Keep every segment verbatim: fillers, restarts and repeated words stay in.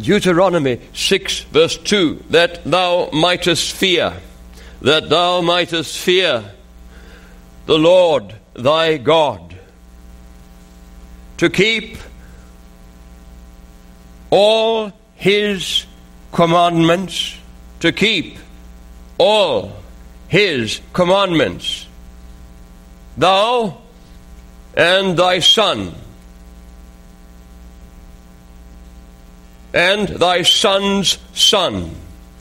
Deuteronomy six, verse two, that thou mightest fear, that thou mightest fear the Lord thy God, to keep all his commandments, to keep all his commandments, thou and thy son, and thy son's son,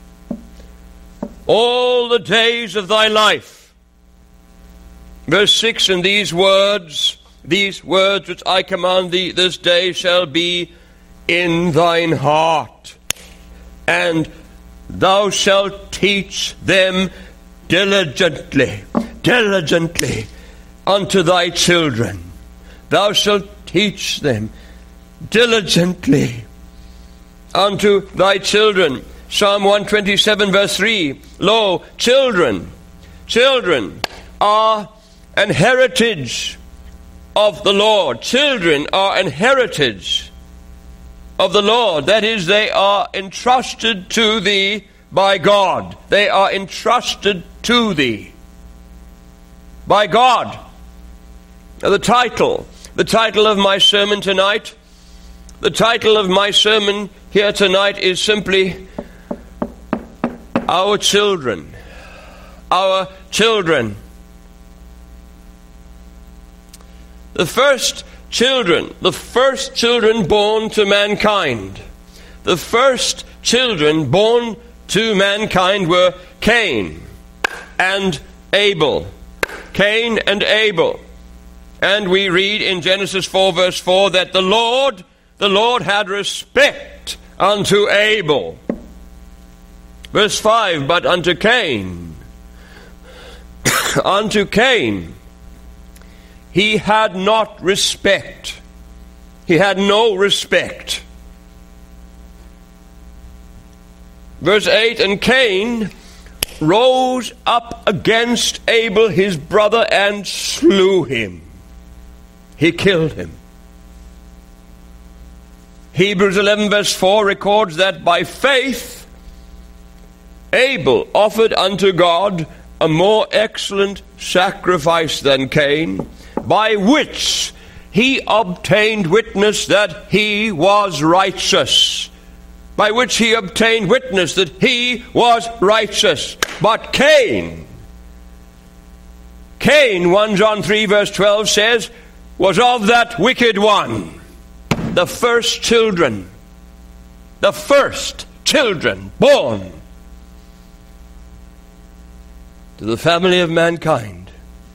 all the days of thy life. Verse six, and these words, these words which I command thee this day shall be in thine heart, and thou shalt teach them diligently, diligently unto thy children. Thou shalt teach them diligently unto thy children. Psalm one twenty-seven, verse three, lo, children, children are an heritage of the Lord. Children are an heritage of the Lord. That is, they are entrusted to thee by God. They are entrusted to thee by God. Now the title, the title of my sermon tonight, the title of my sermon here tonight is simply, Our Children. Our Children. The first children, the first children born to mankind, the first children born to mankind were Cain and Abel. Cain and Abel. And we read in Genesis four, verse four, that the Lord, the Lord had respect unto Abel. Verse five, but unto Cain, unto Cain, he had not respect. He had no respect. Verse eight, and Cain rose up against Abel his brother and slew him. He killed him. Hebrews eleven verse four records that by faith Abel offered unto God a more excellent sacrifice than Cain, by which he obtained witness that he was righteous. By which he obtained witness that he was righteous. But Cain, Cain, First John three verse twelve says, was of that wicked one. The first children, the first children born to the family of mankind.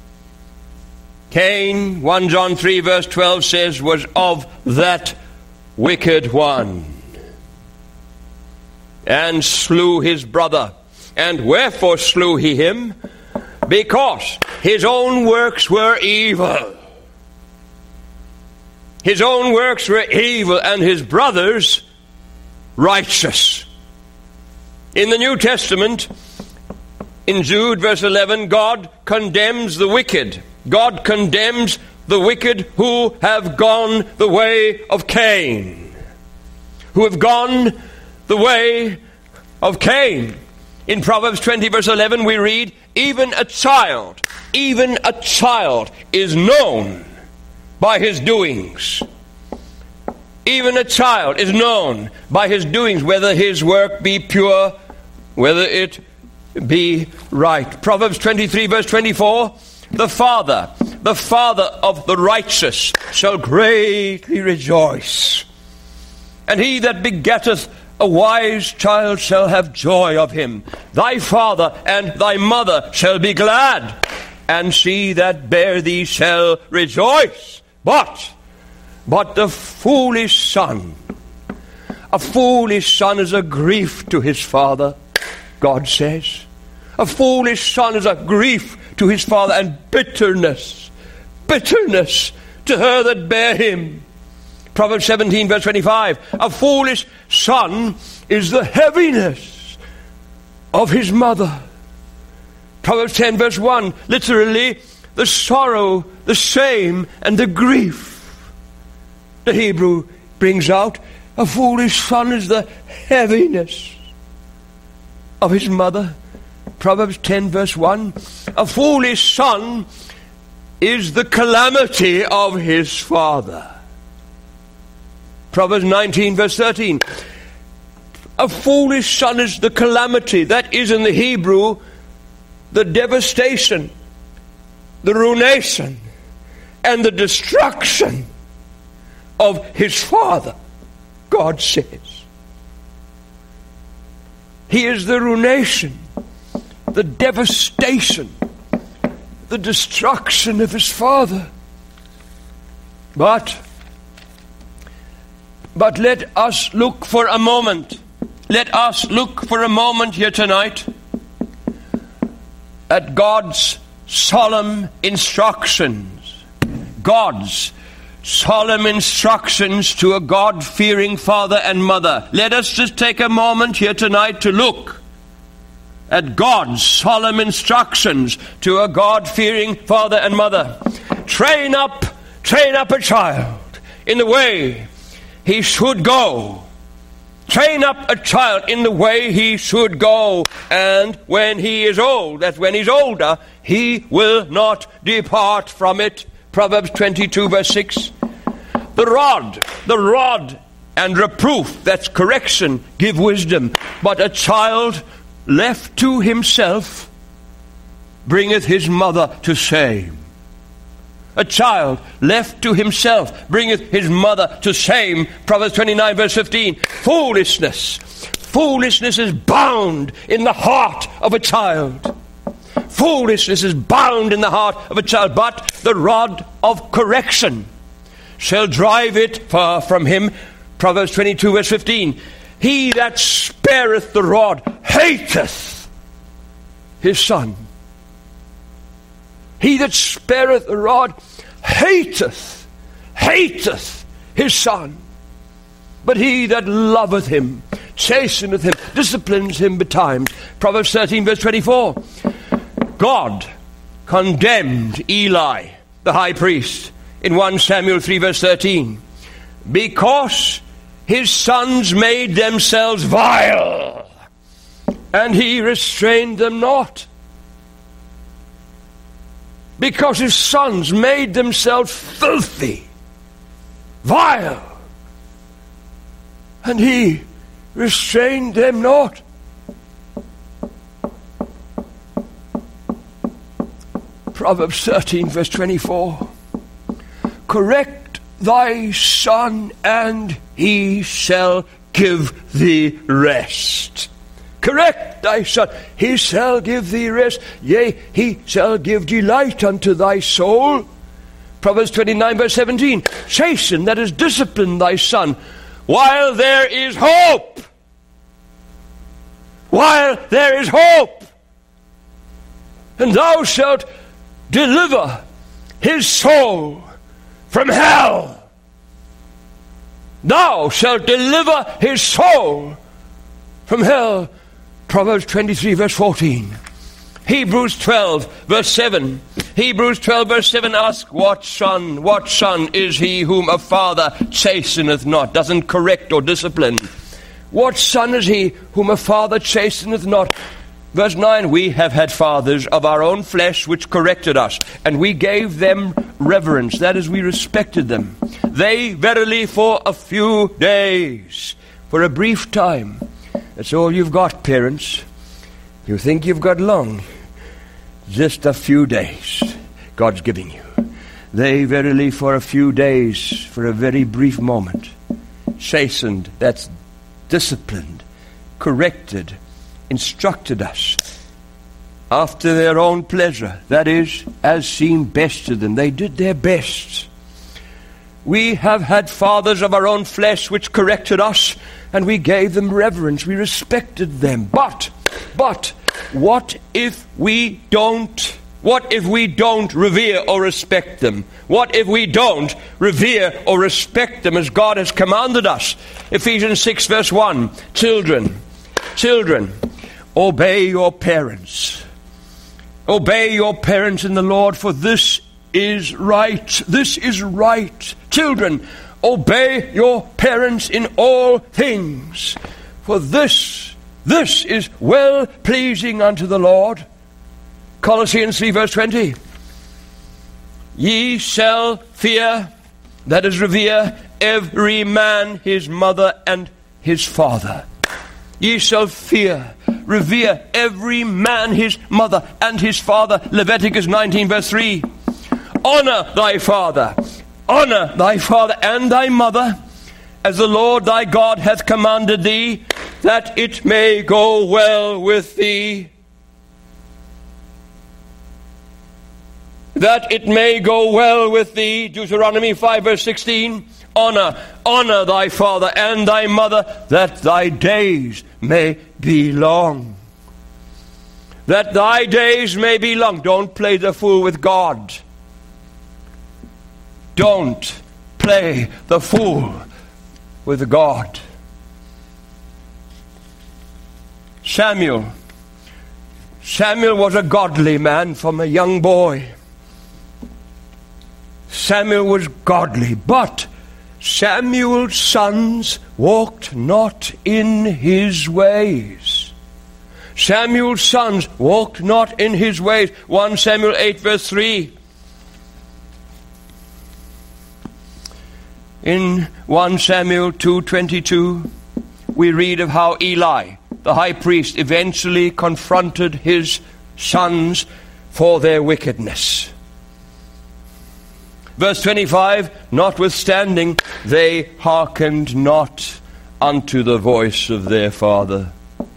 Cain, First John three verse twelve says, was of that wicked one, and slew his brother. And wherefore slew he him? Because his own works were evil. His own works were evil, and his brother's righteous. In the New Testament, in Jude verse eleven, God condemns the wicked. God condemns the wicked who have gone the way of Cain. Who have gone the way of Cain. In Proverbs twenty verse eleven we read, even a child, even a child is known by his doings. Even a child is known by his doings, whether his work be pure, whether it be right. Proverbs twenty-three verse twenty-four, the father, the father of the righteous shall greatly rejoice. And he that begetteth a wise child shall have joy of him. Thy father and thy mother shall be glad, and she that bare thee shall rejoice. But, but the foolish son, a foolish son is a grief to his father, God says. A foolish son is a grief to his father, and bitterness, bitterness to her that bare him. Proverbs seventeen verse twenty-five, a foolish son is the heaviness of his mother. Proverbs ten verse one, literally, the sorrow, the shame, and the grief. The Hebrew brings out A foolish son is the heaviness of his mother. Proverbs ten verse one. A foolish son is the calamity of his father. Proverbs nineteen verse thirteen. A foolish son is the calamity. That is in the Hebrew the devastation, the ruination, and the destruction of his father. God says he is the ruination, the devastation, the destruction of his father. But but let us look for a moment let us look for a moment here tonight at God's solemn instructions God's solemn instructions to a God-fearing father and mother. Let us just take a moment here tonight to look at God's solemn instructions to a God-fearing father and mother. Train up, train up a child in the way he should go. Train up a child in the way he should go, and when he is old, that's when he's older, he will not depart from it. Proverbs twenty-two verse six. The rod, the rod and reproof, that's correction, give wisdom. But a child left to himself bringeth his mother to shame. A child left to himself bringeth his mother to shame. Proverbs twenty-nine verse fifteen. Foolishness. Foolishness is bound in the heart of a child. Foolishness is bound in the heart of a child, but the rod of correction shall drive it far from him. Proverbs twenty-two verse fifteen. He that spareth the rod hateth his son. He that spareth the rod hateth, hateth his son. But he that loveth him, chasteneth him, disciplines him betimes. Proverbs thirteen verse twenty-four. God condemned Eli, the high priest, in First Samuel three verse thirteen, because his sons made themselves vile, and he restrained them not. Because his sons made themselves filthy, vile, and he restrained them not. Proverbs thirteen verse twenty-four. Correct thy son, and he shall give thee rest. Correct thy son, he shall give thee rest. Yea, he shall give delight unto thy soul. Proverbs twenty-nine verse seventeen. Chasten, that is, discipline thy son, while there is hope. While there is hope. And thou shalt deliver his soul from hell. Thou shalt deliver his soul from hell. Proverbs twenty-three verse fourteen. Hebrews twelve verse seven. Hebrews twelve verse seven asks, what son, what son is he whom a father chasteneth not, doesn't correct or discipline? What son is he whom a father chasteneth not? Verse nine, we have had fathers of our own flesh which corrected us, and we gave them reverence, that is, we respected them. They verily for a few days, for a brief time. That's all you've got, parents. You think you've got long. Just a few days God's giving you. They verily for a few days, for a very brief moment, chastened, that's disciplined, corrected, instructed us after their own pleasure, that is, as seemed best to them. They did their best. We have had fathers of our own flesh which corrected us, and we gave them reverence, we respected them. But, but, what if we don't, what if we don't revere or respect them? What if we don't revere or respect them as God has commanded us? Ephesians six verse one, children, children, obey your parents. Obey your parents in the Lord, for this is right. This is right. Children, Obey your parents in all things, for this, this is well-pleasing unto the Lord. Colossians three verse twenty. Ye shall fear, that is revere, every man his mother and his father. Ye shall fear, revere every man his mother and his father. Leviticus nineteen verse three. Honor thy father, honor thy father and thy mother, as the Lord thy God hath commanded thee, that it may go well with thee. That it may go well with thee. Deuteronomy five verse sixteen. Honor, honor thy father and thy mother, that thy days may be long. That thy days may be long. Don't play the fool with God. Don't play the fool with God. Samuel. Samuel was a godly man from a young boy. Samuel was godly, but Samuel's sons walked not in his ways. Samuel's sons walked not in his ways. First Samuel eight verse three. In First Samuel two twenty-two, we read of how Eli, the high priest, eventually confronted his sons for their wickedness. Verse twenty-five, notwithstanding, they hearkened not unto the voice of their father.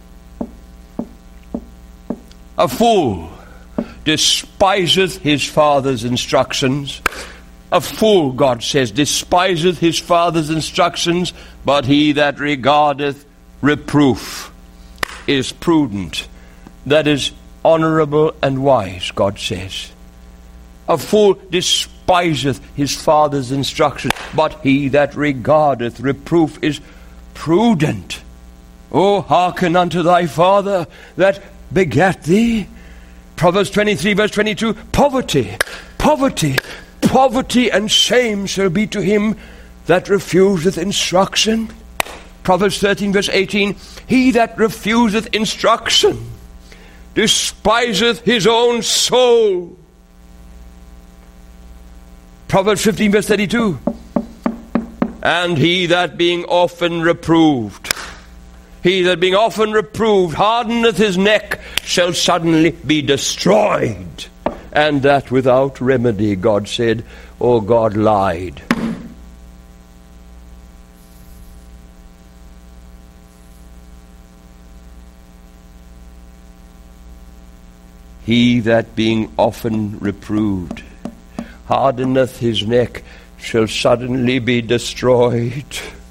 A fool despiseth his father's instructions. A fool, God says, despiseth his father's instructions, but he that regardeth reproof is prudent. That is honorable and wise, God says. A fool despiseth his father's instruction, but he that regardeth reproof is prudent. O hearken unto thy father that begat thee. Proverbs twenty-three verse twenty-two. Poverty, poverty, poverty and shame shall be to him that refuseth instruction. Proverbs thirteen verse eighteen. He that refuseth instruction despiseth his own soul. Proverbs fifteen verse thirty-two. And he that being often reproved, he that being often reproved hardeneth his neck shall suddenly be destroyed. And that without remedy, God said, or God lied. He that being often reproved hardeneth his neck shall suddenly be destroyed.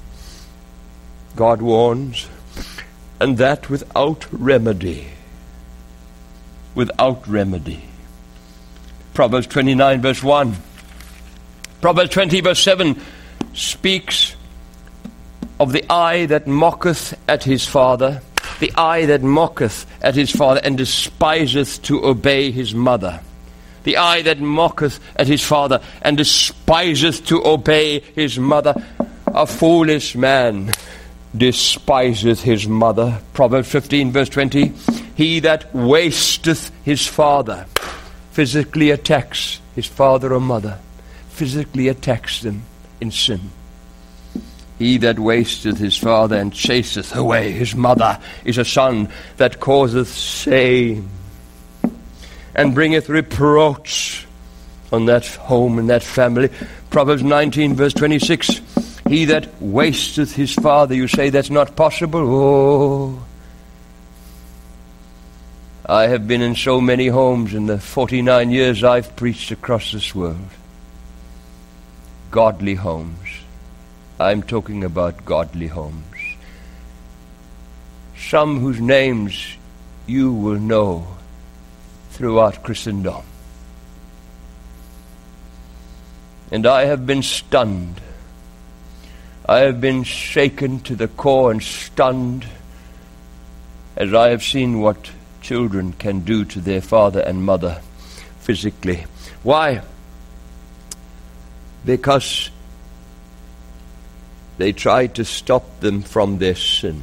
God warns, and that without remedy. Without remedy. Proverbs twenty-nine verse one. Proverbs twenty verse seven speaks of the eye that mocketh at his father, the eye that mocketh at his father and despiseth to obey his mother. The eye that mocketh at his father and despiseth to obey his mother. A foolish man despiseth his mother. Proverbs fifteen verse twenty. He that wasteth his father physically attacks his father or mother, physically attacks them in sin. He that wasteth his father and chaseth away his mother is a son that causeth shame and bringeth reproach on that home and that family. Proverbs nineteen verse twenty-six. He that wasteth his father, you say that's not possible? Oh, I have been in so many homes in the forty-nine years I've preached across this world. Godly homes. I'm talking about godly homes. Some whose names you will know throughout Christendom. And I have been stunned. I have been shaken to the core and stunned as I have seen what children can do to their father and mother physically. Why? Because they tried to stop them from their sin.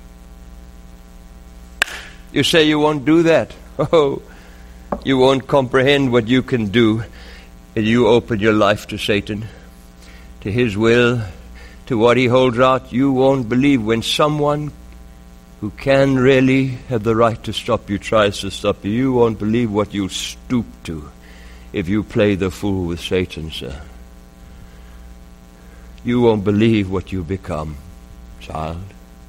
You say you won't do that. Oh, you won't comprehend what you can do if you open your life to Satan, to his will, to what he holds out. You won't believe when someone who can really have the right to stop you tries to stop you. You won't believe what you'll stoop to if you play the fool with Satan, sir. You won't believe what you become, child.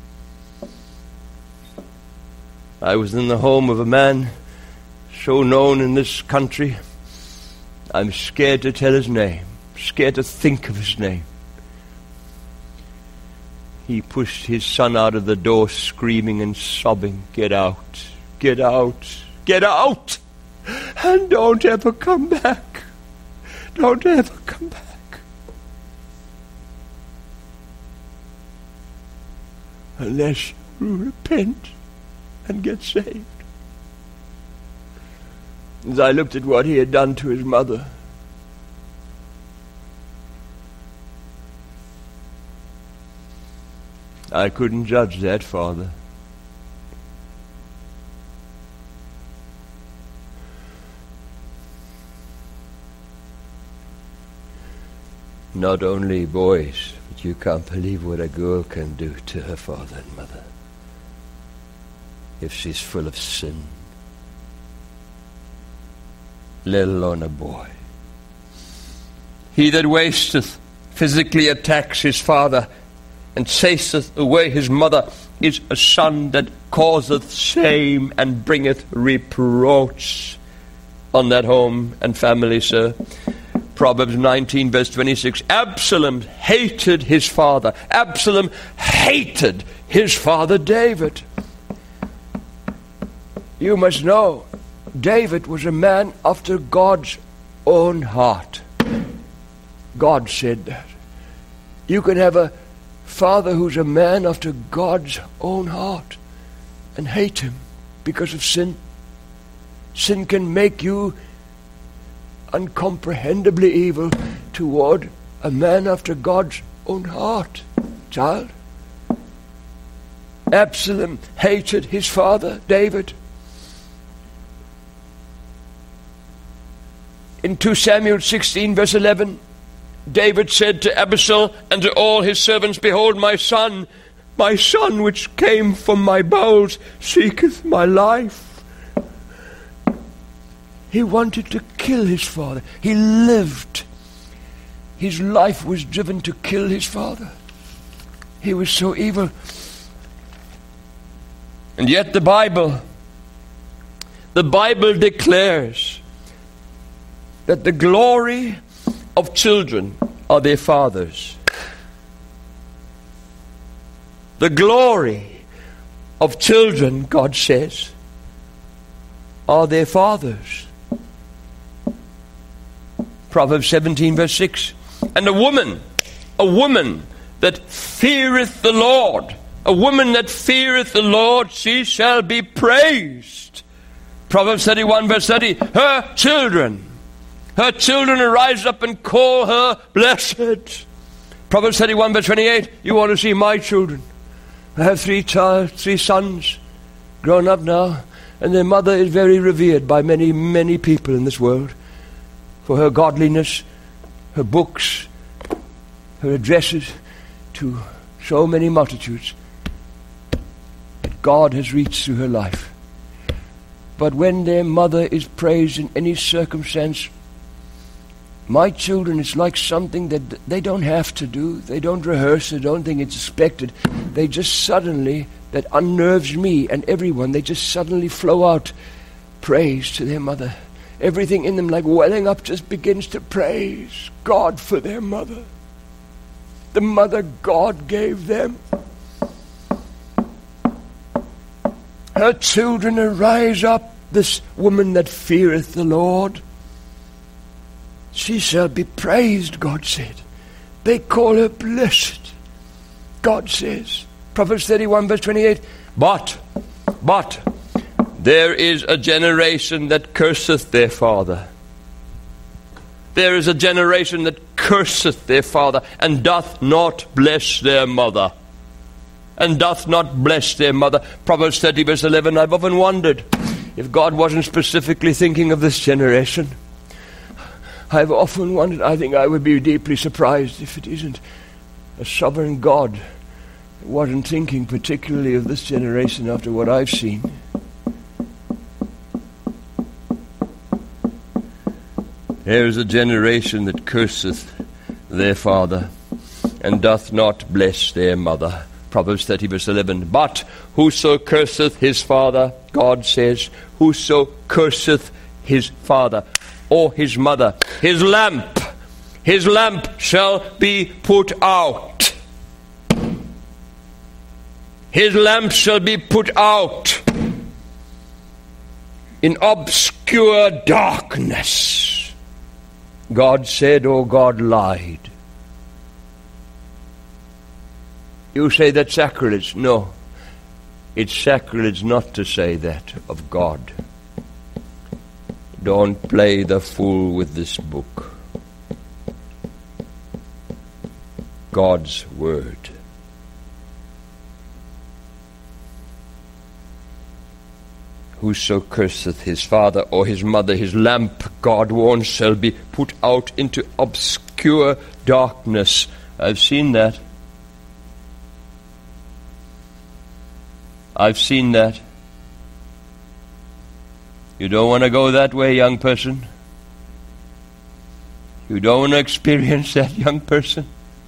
I was in the home of a man so known in this country, I'm scared to tell his name, scared to think of his name. He pushed his son out of the door screaming and sobbing, "Get out, get out, get out, and don't ever come back. Don't ever come back." Unless you repent and get saved. As I looked at what he had done to his mother, I couldn't judge that, Father. Not only boys, but you can't believe what a girl can do to her father and mother if she's full of sin, let alone a boy. He that wasteth physically attacks his father, and chaseth away his mother, is a son that causeth shame and bringeth reproach on that home and family, sir. Proverbs nineteen verse twenty-six, Absalom hated his father. Absalom hated his father David. You must know, David was a man after God's own heart. God said that. You can have a father who's a man after God's own heart and hate him because of sin. Sin can make you uncomprehendibly evil toward a man after God's own heart, child. Absalom hated his father, David. In Second Samuel sixteen verse eleven, David said to Abishai and to all his servants, "Behold, my son, my son which came from my bowels, seeketh my life." He wanted to kill his father. He lived. His life was driven to kill his father. He was so evil. And yet the Bible, the Bible declares that the glory of children are their fathers. The glory of children, God says, are their fathers. Proverbs seventeen verse six. And a woman, a woman that feareth the Lord, a woman that feareth the Lord, she shall be praised. Proverbs thirty-one verse thirty. Her children, her children arise up and call her blessed. Proverbs thirty-one verse twenty-eight. You want to see my children? I have three child, three sons, grown up now, and their mother is very revered by many, many people in this world for her godliness, her books, her addresses to so many multitudes that God has reached through her life. But when their mother is praised in any circumstance, my children, it's like something that they don't have to do. They don't rehearse. They don't think it's expected. They just suddenly, that unnerves me and everyone, they just suddenly flow out praise to their mother. Everything in them, like welling up, just begins to praise God for their mother. The mother God gave them. Her children arise up, this woman that feareth the Lord. She shall be praised, God said. They call her blessed, God says. Proverbs thirty-one verse twenty-eight. But, but, there is a generation that curseth their father. There is a generation that curseth their father, and doth not bless their mother. And doth not bless their mother. Proverbs thirty verse eleven, I've often wondered if God wasn't specifically thinking of this generation. I've often wondered, I think I would be deeply surprised if it isn't a sovereign God that wasn't thinking particularly of this generation after what I've seen. There is a generation that curseth their father, and doth not bless their mother. Proverbs thirty verse eleven. But whoso curseth his father, God says, whoso curseth his father or his mother, his lamp, his lamp shall be put out. His lamp shall be put out in obscure darkness. God said, or God lied. You say that's sacrilege. No, it's sacrilege not to say that of God. Don't play the fool with this book. God's word. Whoso curseth his father or his mother, his lamp, God warns, shall be put out into obscure darkness. I've seen that. I've seen that. You don't want to go that way, young person. You don't want to experience that, young person.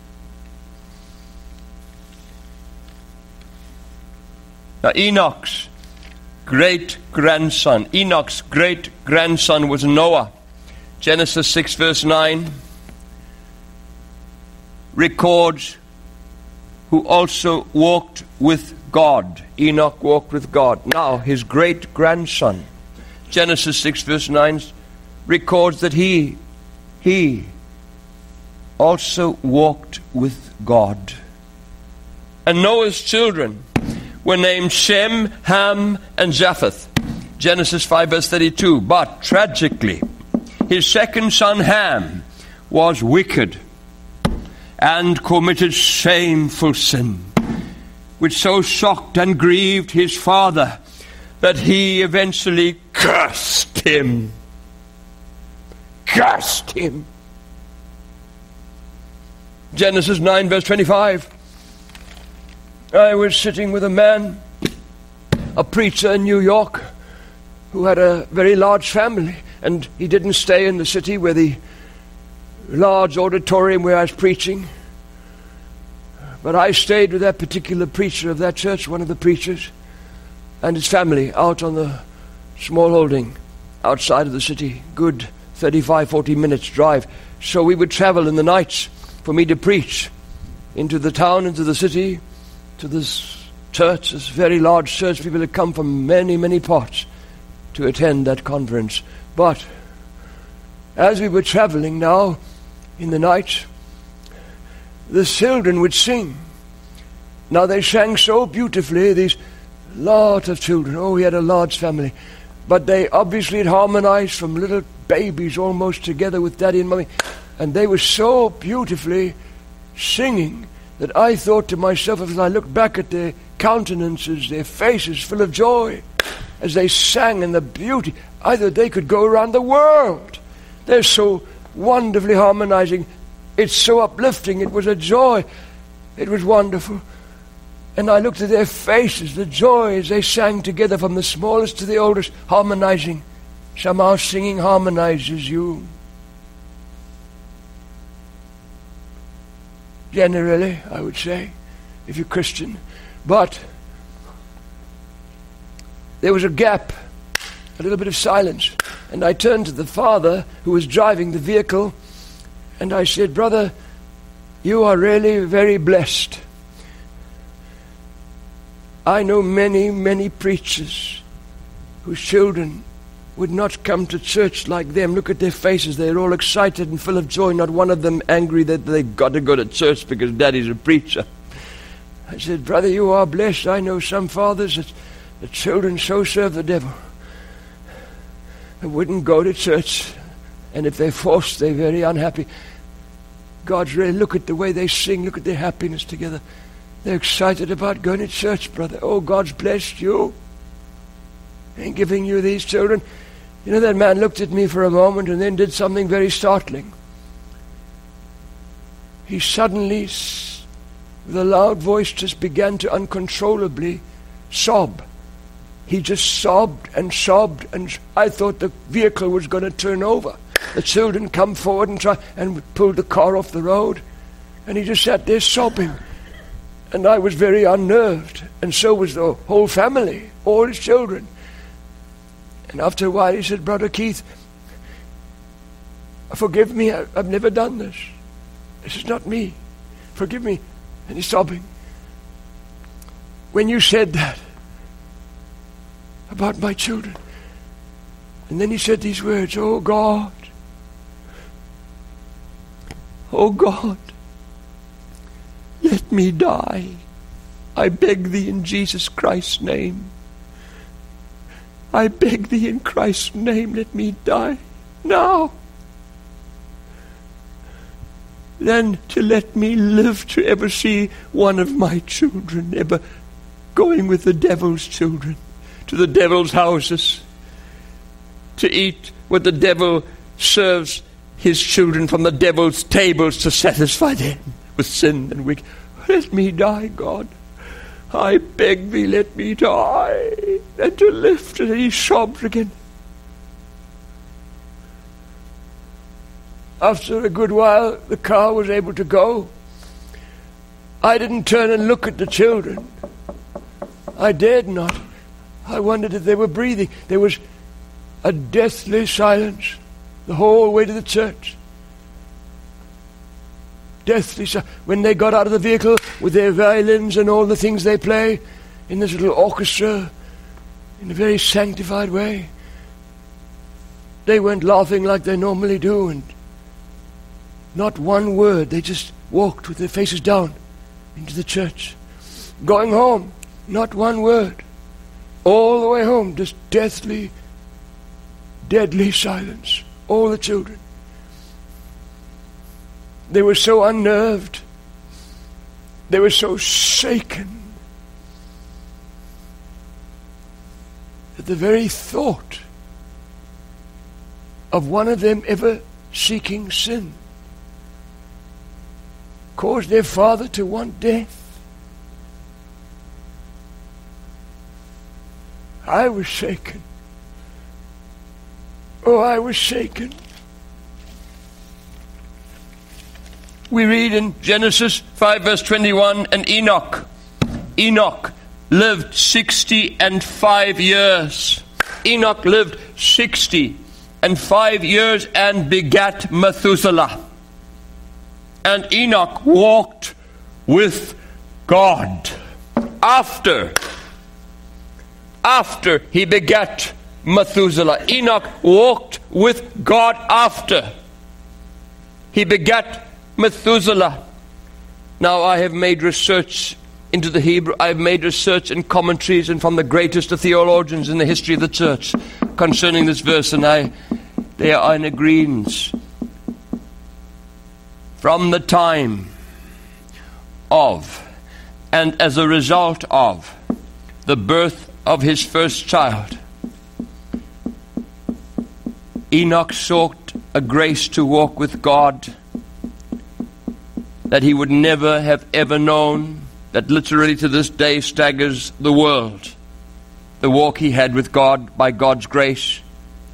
Now, Enoch's great-grandson, Enoch's great-grandson was Noah. Genesis six verse nine records who also walked with God. Enoch walked with God. Now, his great-grandson, Genesis six verse nine records that he, he also walked with God. And Noah's children were named Shem, Ham, and Japheth. Genesis five verse thirty-two. But tragically, his second son Ham was wicked and committed shameful sin, which so shocked and grieved his father that he eventually cursed him. Cursed him. Genesis nine verse twenty-five. I was sitting with a man, a preacher in New York, who had a very large family, and he didn't stay in the city where the large auditorium where I was preaching. But I stayed with that particular preacher of that church, one of the preachers, and his family out on the small holding outside of the city. Good thirty-five, forty minutes drive. So we would travel in the nights for me to preach into the town, into the city, to this church, this very large church. People had come from many, many parts to attend that conference. But as we were traveling now in the night, the children would sing. Now they sang so beautifully, these lot of children. Oh, we had a large family. But they obviously had harmonized from little babies almost together with Daddy and Mommy. And they were so beautifully singing that I thought to myself, as I looked back at their countenances, their faces full of joy, as they sang in the beauty, either they could go around the world. They're so wonderfully harmonizing. It's so uplifting. It was a joy. It was wonderful. And I looked at their faces, the joy as they sang together from the smallest to the oldest, harmonizing. Somehow singing harmonizes you. Generally, I would say, if you're Christian. But there was a gap, a little bit of silence. And I turned to the father who was driving the vehicle, and I said, "Brother, you are really very blessed. I know many, many preachers whose children would not come to church like them. Look at their faces. They're all excited and full of joy. Not one of them angry that they've got to go to church because Daddy's a preacher." I said, "Brother, you are blessed. I know some fathers that the children so serve the devil. They wouldn't go to church And if they're forced, they're very unhappy. God's really, look at the way they sing, look at their happiness together. They're excited about going to church, brother. Oh, God's blessed you and giving you these children. You know, that man looked at me for a moment and then did something very startling. He suddenly, with a loud voice, just began to uncontrollably sob. He just sobbed and sobbed, and I thought the vehicle was going to turn over. The children come forward and try and pulled the car off the road, and he just sat there sobbing. And I was very unnerved, and so was the whole family, all his children. And after a while he said, Brother Keith, forgive me, I, I've never done this. This is not me. Forgive me. And he's sobbing. When you said that about my children, and then he said these words, oh God, oh God, let me die. I beg thee in Jesus Christ's name. I beg thee in Christ's name, let me die now. Than to let me live to ever see one of my children ever going with the devil's children to the devil's houses to eat what the devil serves his children from the devil's tables to satisfy them with sin and wickedness. Let me die, God. I beg thee, let me die, and to lift, and he sobbed again. After a good while, the car was able to go. I didn't turn and look at the children. I dared not. I wondered if they were breathing. There was a deathly silence the whole way to the church. Deathly silence. When they got out of the vehicle with their violins and all the things they play in this little orchestra in a very sanctified way, they weren't laughing like they normally do, and not one word. They just walked with their faces down into the church. Going home, not one word. All the way home, just deathly, deadly silence. All the children. They were so unnerved. They were so shaken that the very thought of one of them ever seeking sin caused their father to want death. I was shaken. Oh, I was shaken. We read in Genesis five verse twenty-one, and Enoch, Enoch lived sixty and five years. Enoch lived sixty and five years and begat Methuselah. And Enoch walked with God after, after he begat Methuselah. Enoch walked with God after he begat Methuselah. Now, I have made research into the Hebrew. I have made research and commentaries and from the greatest of theologians in the history of the church concerning this verse, and I, they are in agreement. From the time of and as a result of the birth of his first child, Enoch sought a grace to walk with God that he would never have ever known, that literally to this day staggers the world. The walk he had with God by God's grace.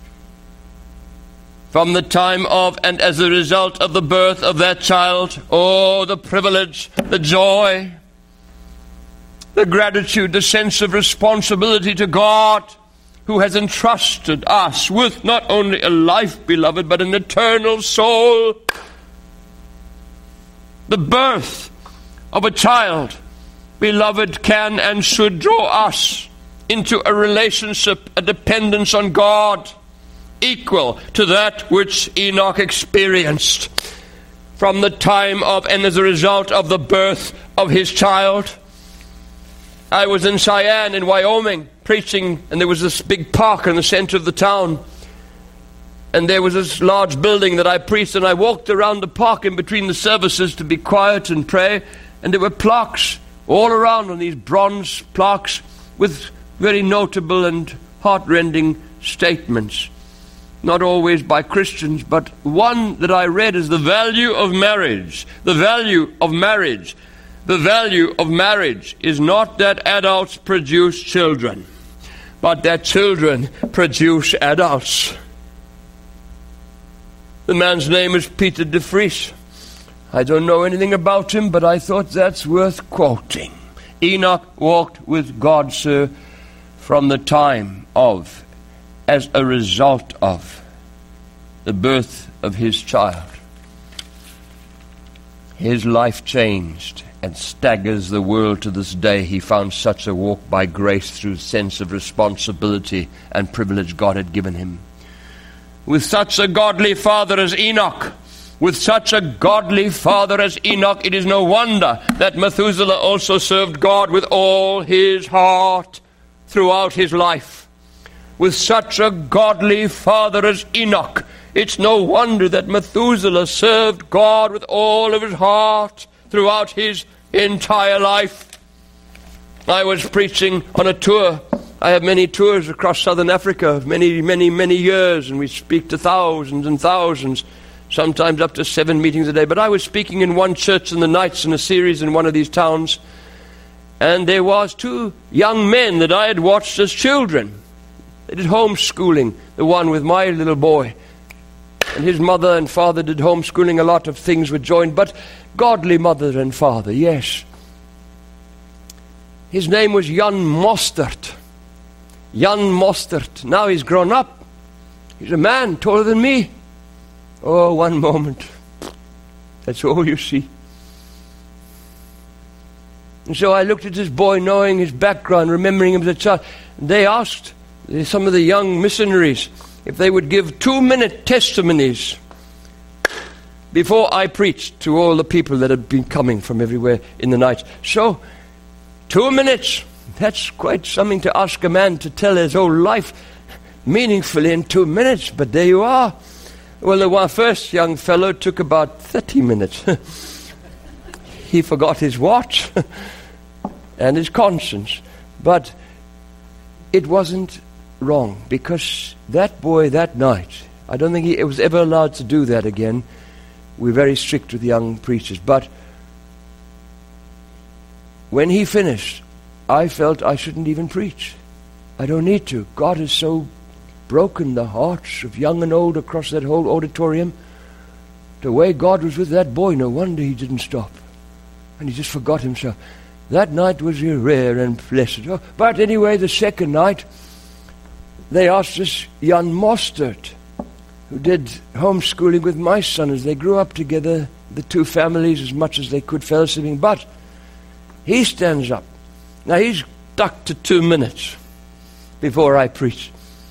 From the time of and as a result of the birth of that child, oh, the privilege, the joy, the gratitude, the sense of responsibility to God, who has entrusted us with not only a life, beloved, but an eternal soul. The birth of a child, beloved, can and should draw us into a relationship, a dependence on God, equal to that which Enoch experienced from the time of and as a result of the birth of his child. I was in Cheyenne in Wyoming preaching, and there was this big park in the center of the town. And there was this large building that I preached, and I walked around the park in between the services to be quiet and pray, and there were plaques all around on these bronze plaques with very notable and heart-rending statements. Not always by Christians, but one that I read is the value of marriage. The value of marriage. The value of marriage is not that adults produce children, but that children produce adults. The man's name is Peter de Vries. I don't know anything about him, but I thought that's worth quoting. Enoch walked with God, sir, from the time of, as a result of, the birth of his child. His life changed and staggers the world to this day. He found such a walk by grace through sense of responsibility and privilege God had given him. With such a godly father as Enoch, with such a godly father as Enoch, it is no wonder that Methuselah also served God with all his heart throughout his life. With such a godly father as Enoch, it's no wonder that Methuselah served God with all of his heart throughout his entire life. I was preaching on a tour. I have many tours across southern Africa, many, many, many years, and we speak to thousands and thousands, sometimes up to seven meetings a day. But I was speaking in one church in the nights in a series in one of these towns, and there was two young men that I had watched as children. They did homeschooling, the one with my little boy. And his mother and father did homeschooling. A lot of things were joined, but godly mother and father, yes. His name was Jan Mostert. Jan Mostert. Now he's grown up. He's a man taller than me. Oh, one moment. That's all you see. And so I looked at this boy, knowing his background, remembering him as a child. They asked some of the young missionaries if they would give two-minute testimonies before I preached to all the people that had been coming from everywhere in the night. So, two minutes. That's quite something to ask a man to tell his whole life meaningfully in two minutes. But there you are. Well, the first young fellow took about thirty minutes. He forgot his watch and his conscience. But it wasn't wrong, because that boy that night, I don't think he was ever allowed to do that again. We're very strict with young preachers. But when he finished, I felt I shouldn't even preach. I don't need to. God has so broken the hearts of young and old across that whole auditorium. The way God was with that boy, no wonder he didn't stop. And he just forgot himself. That night was rare and blessed. Oh, but anyway, the second night, they asked this Jan Mostert, who did homeschooling with my son as they grew up together, the two families, as much as they could, fellowshipping. But he stands up. Now, he's stuck to two minutes before I preach.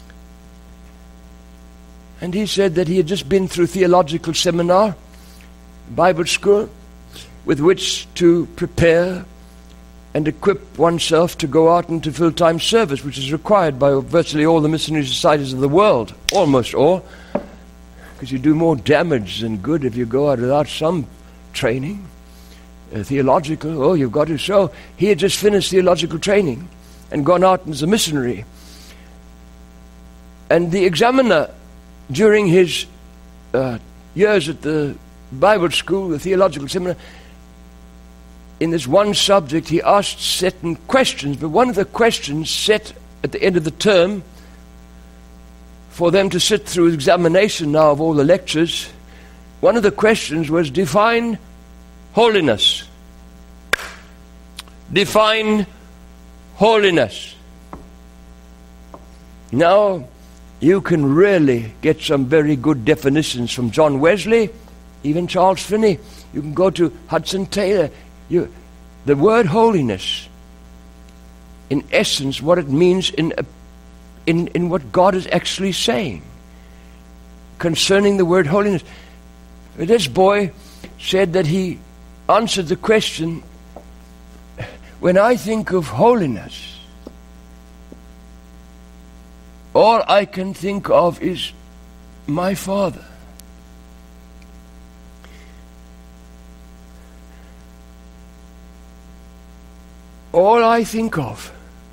And he said that he had just been through theological seminar, Bible school, with which to prepare and equip oneself to go out into full-time service, which is required by virtually all the missionary societies of the world, almost all, because you do more damage than good if you go out without some training. Uh, theological, oh, you've got to. So he had just finished theological training and gone out as a missionary. And the examiner, during his uh, years at the Bible school, the theological seminar, in this one subject, he asked certain questions, but one of the questions set at the end of the term for them to sit through examination now of all the lectures, one of the questions was, define holiness. Define holiness. Now, you can really get some very good definitions from John Wesley, even Charles Finney. You can go to Hudson Taylor. You, the word holiness, in essence, what it means in, a, in, in what God is actually saying concerning the word holiness. This boy said that he answered the question, when I think of holiness, all I can think of is my Father. All I think of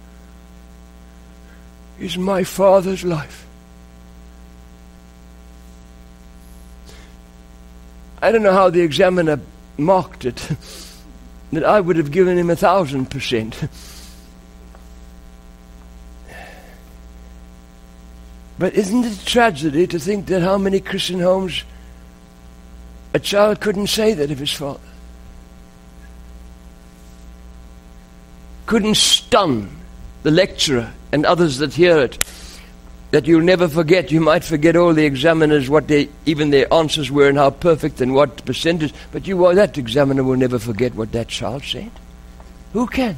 is my Father's life. I don't know how the examiner marked it, that I would have given him a thousand percent. But isn't it a tragedy to think that how many Christian homes a child couldn't say that of his father? Couldn't stun the lecturer and others that hear it, that you'll never forget. You might forget all the examiners, what they, even their answers were and how perfect and what percentage, but you, well, that examiner will never forget what that child said. Who can?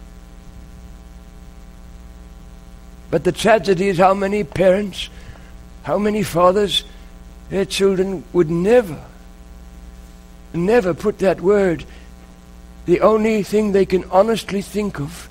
But the tragedy is how many parents, how many fathers, their children would never, never put that word. The only thing they can honestly think of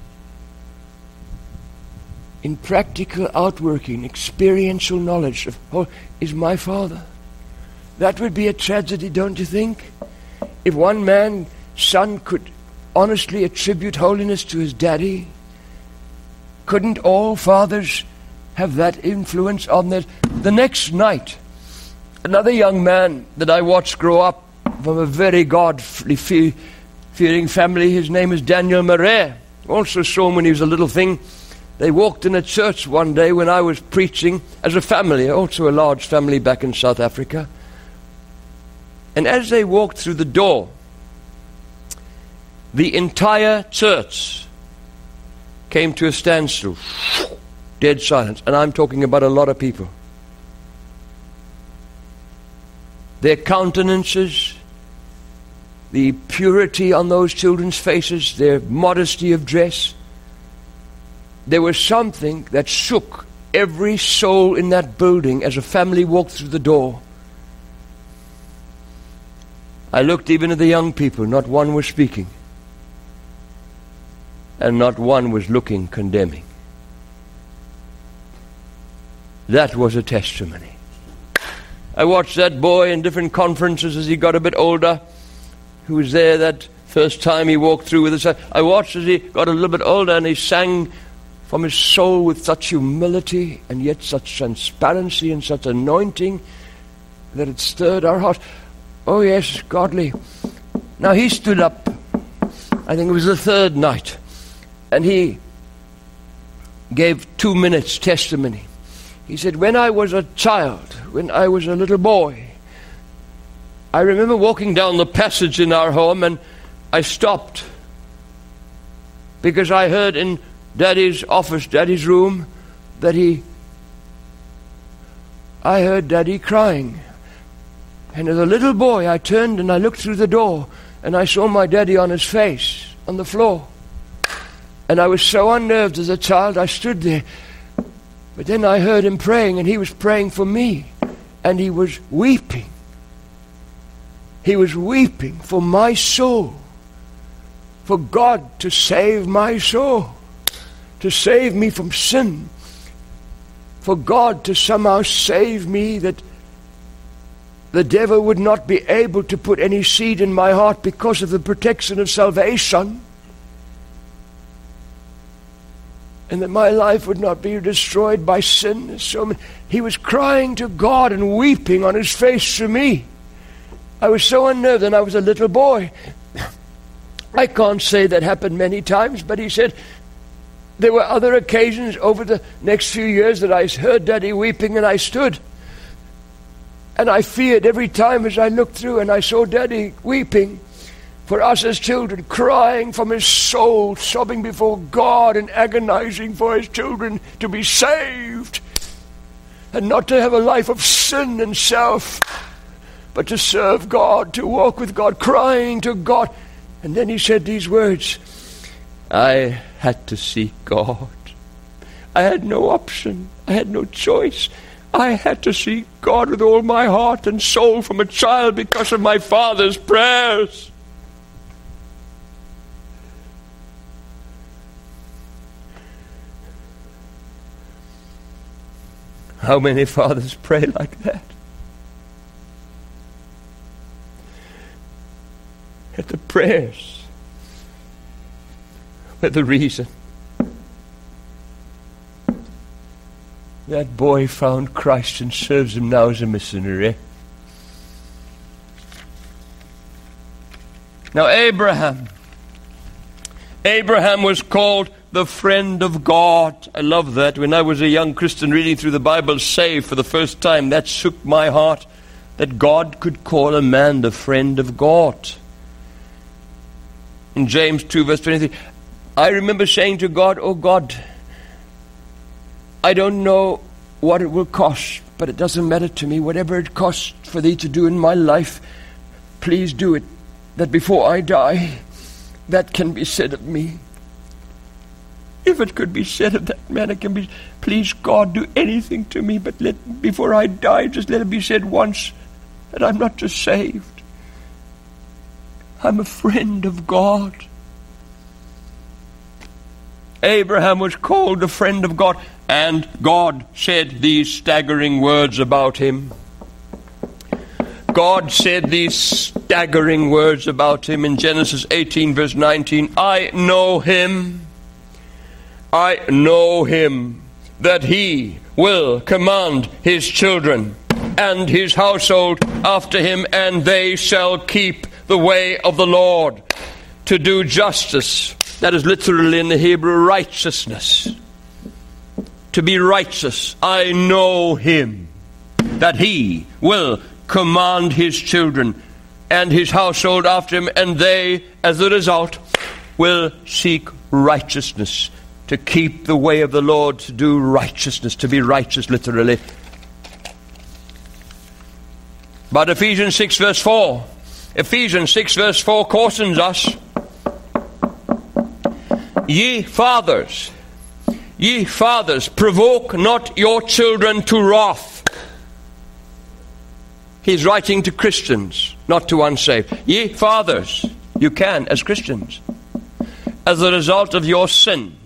in practical outworking, experiential knowledge of oh, is my Father. That would be a tragedy, don't you think? If one man, son, could honestly attribute holiness to his daddy, couldn't all fathers have that influence on that? The next night, another young man that I watched grow up from a very God-fearing family, his name is Daniel Murray. Also saw him when he was a little thing. They walked in a church one day when I was preaching as a family, also a large family back in South Africa. And as they walked through the door, the entire church came to a standstill. Dead silence. And I'm talking about a lot of people. Their countenances, the purity on those children's faces, their modesty of dress. There was something that shook every soul in that building as a family walked through the door. I looked even at the young people. Not one was speaking. And not one was looking condemning. That was a testimony. I watched that boy in different conferences as he got a bit older, who was there that first time he walked through with us. I watched as he got a little bit older and he sang from his soul with such humility and yet such transparency and such anointing that it stirred our hearts. Oh yes, godly. Now he stood up, I think it was the third night, and he gave two minutes testimony. He said, when I was a child, when I was a little boy, I remember walking down the passage in our home and I stopped because I heard in Daddy's office, Daddy's room, that he, I heard Daddy crying. And as a little boy, I turned and I looked through the door and I saw my daddy on his face, on the floor. And I was so unnerved as a child, I stood there. But then I heard him praying, and he was praying for me. And he was weeping. He was weeping for my soul. For God to save my soul. To save me from sin. For God to somehow save me, that the devil would not be able to put any seed in my heart because of the protection of salvation. And that my life would not be destroyed by sin. So he was crying to God and weeping on his face to me. I was so unnerved, and I was a little boy. I can't say that happened many times, but he said there were other occasions over the next few years that I heard Daddy weeping and I stood. And I feared every time as I looked through and I saw Daddy weeping. For us as children, crying from his soul, sobbing before God and agonizing for his children to be saved. And not to have a life of sin and self, but to serve God, to walk with God, crying to God. And then he said these words, I had to seek God. I had no option. I had no choice. I had to seek God with all my heart and soul from a child because of my father's prayers. How many fathers pray like that? That the prayers were the reason that boy found Christ and serves him now as a missionary. Now Abraham, Abraham was called the friend of God. I love that. When I was a young Christian reading through the Bible, saved for the first time, that shook my heart, that God could call a man the friend of God. In James two verse twenty-three, I remember saying to God, oh God, I don't know what it will cost, but it doesn't matter to me. Whatever it costs for thee to do in my life, please do it, that before I die, that can be said of me. If it could be said of that man, it can be, please God, do anything to me, but let, before I die, just let it be said once that I'm not just saved. I'm a friend of God. Abraham was called a friend of God, and God said these staggering words about him. God said these staggering words about him in Genesis eighteen verse nineteen. I know him. I know him, that he will command his children and his household after him, and they shall keep the way of the Lord to do justice. That is literally in the Hebrew righteousness. To be righteous. I know him, that he will command his children and his household after him, and they, as a result, will seek righteousness. To keep the way of the Lord, to do righteousness, to be righteous literally. But Ephesians six verse four, Ephesians six verse four cautions us, Ye fathers, ye fathers, provoke not your children to wrath. He's writing to Christians, not to unsaved. Ye fathers, you can as Christians, as a result of your sin.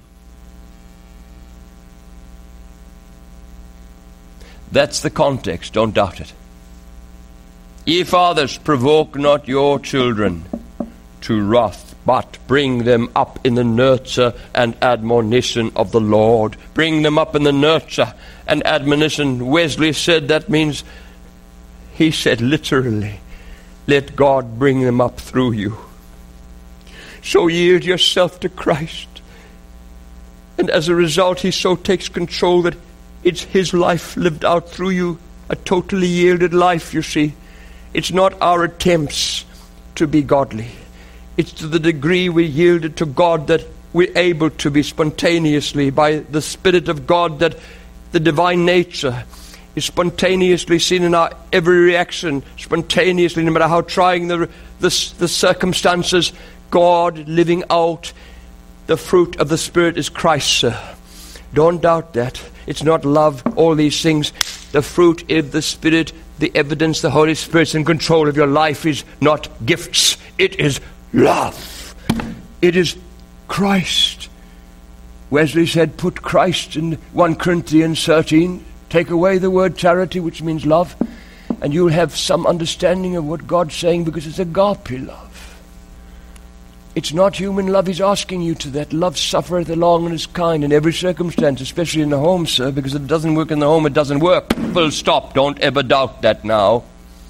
That's the context, don't doubt it. Ye fathers, provoke not your children to wrath, but bring them up in the nurture and admonition of the Lord. Bring them up in the nurture and admonition. Wesley said that means, he said literally, let God bring them up through you. So yield yourself to Christ. And as a result, he so takes control that it's his life lived out through you, a totally yielded life, you see. It's not our attempts to be godly. It's to the degree we yielded to God that we're able to be spontaneously, by the Spirit of God, that the divine nature is spontaneously seen in our every reaction, spontaneously, no matter how trying the, the, the circumstances. God living out the fruit of the Spirit is Christ, sir. Don't doubt that. It's not love, all these things. The fruit of the Spirit, the evidence, the Holy Spirit's in control of your life is not gifts. It is love. It is Christ. Wesley said, put Christ in First Corinthians thirteen. Take away the word charity, which means love, and you'll have some understanding of what God's saying, because it's agape love. It's not human love. He's asking you to that. Love suffereth long and is kind in every circumstance, especially in the home, sir, because if it doesn't work in the home, it doesn't work. Full stop. Don't ever doubt that now.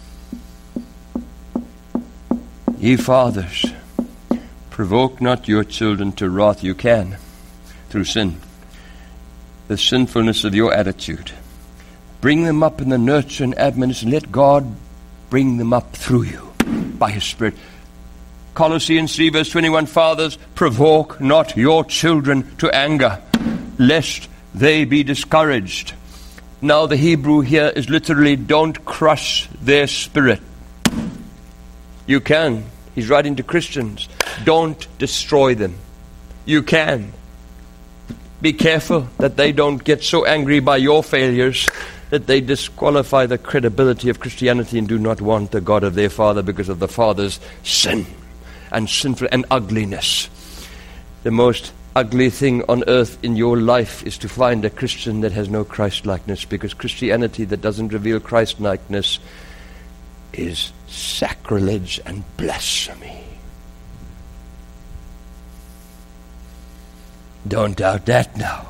Ye fathers, provoke not your children to wrath. You can, through sin. The sinfulness of your attitude. Bring them up in the nurture and admonition. Let God bring them up through you by His Spirit. Colossians three verse twenty-one, fathers, provoke not your children to anger, lest they be discouraged. Now the Hebrew here is literally, don't crush their spirit. You can. He's writing to Christians. Don't destroy them. You can. Be careful that they don't get so angry by your failures that they disqualify the credibility of Christianity and do not want the God of their father because of the father's sin and sinful and ugliness. The most ugly thing on earth in your life is to find a Christian that has no Christ-likeness, because Christianity that doesn't reveal Christ-likeness is sacrilege and blasphemy. Don't doubt that now.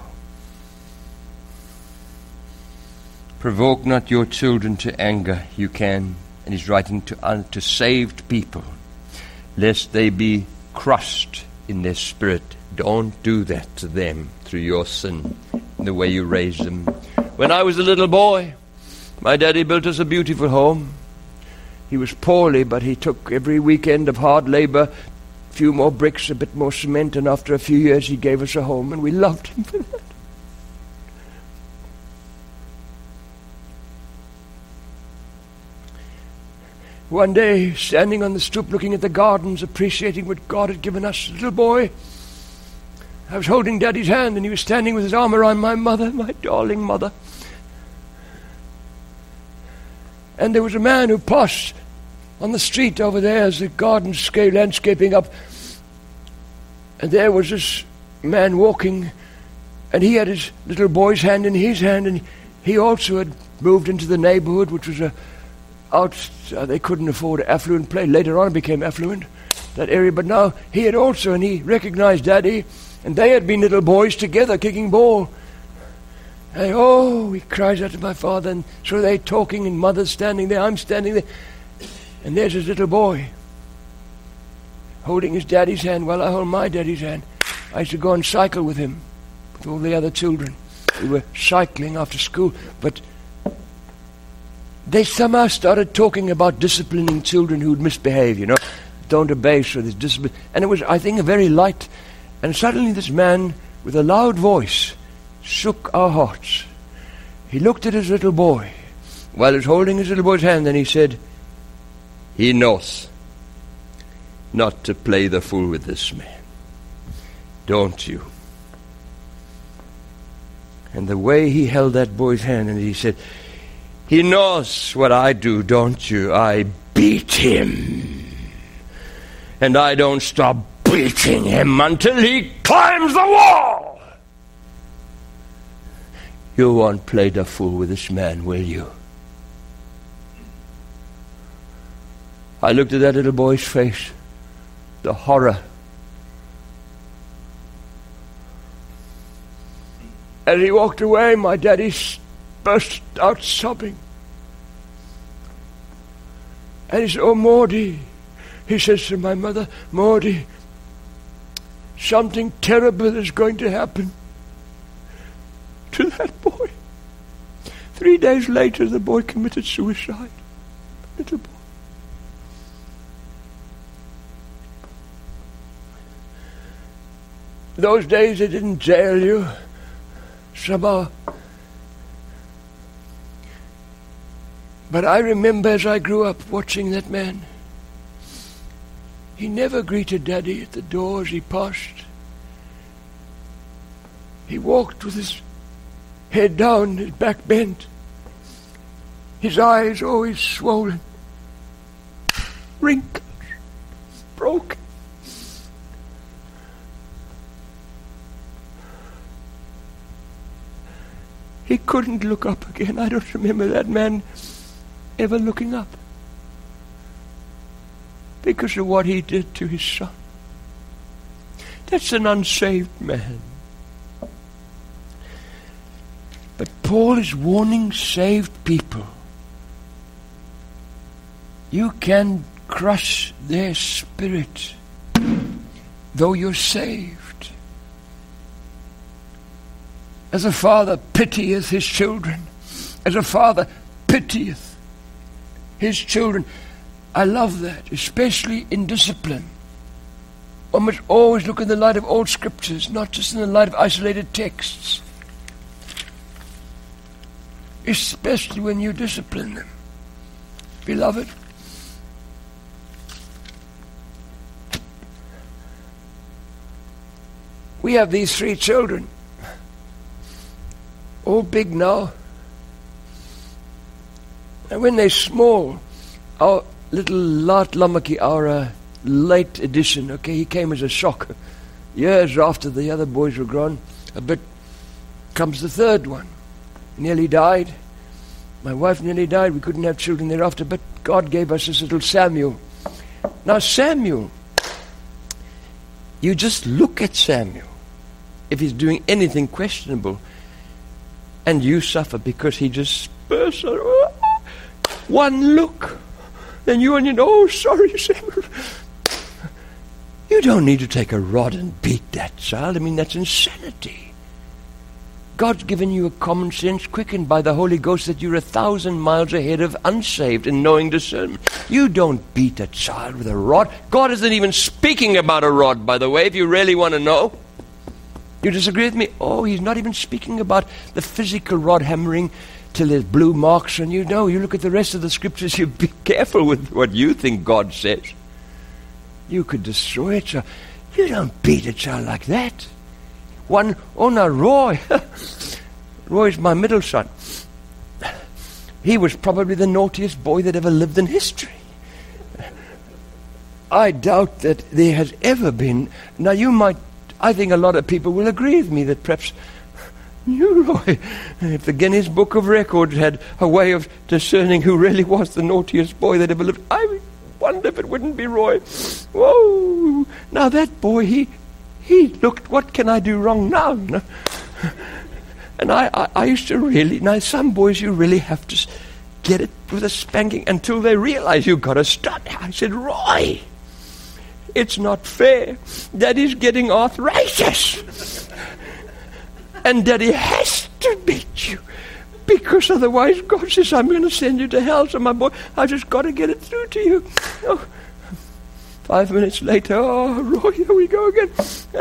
Provoke not your children to anger. You can. And he's writing to, uh, to saved people, lest they be crushed in their spirit. Don't do that to them through your sin, in the way you raise them. When I was a little boy, my daddy built us a beautiful home. He was poorly, but he took every weekend of hard labor, a few more bricks, a bit more cement, and after a few years he gave us a home, and we loved him for that. One day, standing on the stoop looking at the gardens, appreciating what God had given us, little boy, I was holding Daddy's hand, and he was standing with his arm around my mother, my darling mother. And there was a man who passed on the street over there as the garden scale landscaping up. And there was this man walking, and he had his little boy's hand in his hand, and he also had moved into the neighborhood, which was a out, uh, they couldn't afford affluent place. Later on it became affluent, that area, but now he had also, and he recognized Daddy, and they had been little boys together kicking ball. And oh, he cries out to my father, and so they talking, and mother's standing there, I'm standing there, and there's his little boy holding his daddy's hand while I hold my daddy's hand. I used to go and cycle with him, with all the other children. We were cycling after school, but they somehow started talking about disciplining children who would misbehave, you know, don't obey, so there's discipline. And it was, I think, a very light, and suddenly this man, with a loud voice, shook our hearts. He looked at his little boy while he was holding his little boy's hand, and he said, he knows not to play the fool with this man. Don't you? And the way he held that boy's hand, and he said, he knows what I do, don't you? I beat him. And I don't stop beating him until he climbs the wall. You won't play the fool with this man, will you? I looked at that little boy's face, the horror. As he walked away, my daddy burst out sobbing. And he said, oh, Maudie, he says to my mother, Maudie, something terrible is going to happen to that boy. Three days later, the boy committed suicide. Little boy. Those days they didn't jail you. Somehow. But I remember as I grew up watching that man. He never greeted Daddy at the door as he passed. He walked with his head down, his back bent, his eyes always swollen, wrinkles, broken. He couldn't look up again. I don't remember that man ever looking up because of what he did to his son. That's an unsaved man. But Paul is warning saved people. You can crush their spirit though you're saved. As a father pitieth his children, as a father pitieth his children. I love that, especially in discipline. One must always look in the light of all scriptures, not just in the light of isolated texts. Especially when you discipline them. Beloved, we have these three children, all big now. And when they're small, our little Lart Lamaki, our uh, late edition, okay, he came as a shock years after the other boys were grown, a bit, comes the third one. Nearly died. My wife nearly died. We couldn't have children thereafter, but God gave us this little Samuel. Now Samuel, you just look at Samuel if he's doing anything questionable, and you suffer because he just spurs one look, and you and you know, oh, sorry, Samuel. You don't need to take a rod and beat that child. I mean, that's insanity. God's given you a common sense quickened by the Holy Ghost that you're a thousand miles ahead of unsaved in knowing discernment. You don't beat a child with a rod. God isn't even speaking about a rod, by the way, if you really want to know. You disagree with me? Oh, he's not even speaking about the physical rod hammering till there's blue marks on you. No, you look at the rest of the scriptures, you be careful with what you think God says. You could destroy a child. You don't beat a child like that. One, oh no, Roy. Roy's my middle son. He was probably the naughtiest boy that ever lived in history. I doubt that there has ever been. Now you might, I think a lot of people will agree with me that perhaps you, Roy, if the Guinness Book of Records had a way of discerning who really was the naughtiest boy that ever lived, I wonder if it wouldn't be Roy. Whoa! Now that boy, he he looked, what can I do wrong now? No? And I, I, I used to really, now some boys you really have to get it with a spanking until they realize you've got to stop. I said, Roy, it's not fair. Daddy's getting arthritis. And Daddy has to beat you. Because otherwise God says, I'm going to send you to hell. So my boy, I just got to get it through to you. Oh. Five minutes later, oh, Roy, here we go again.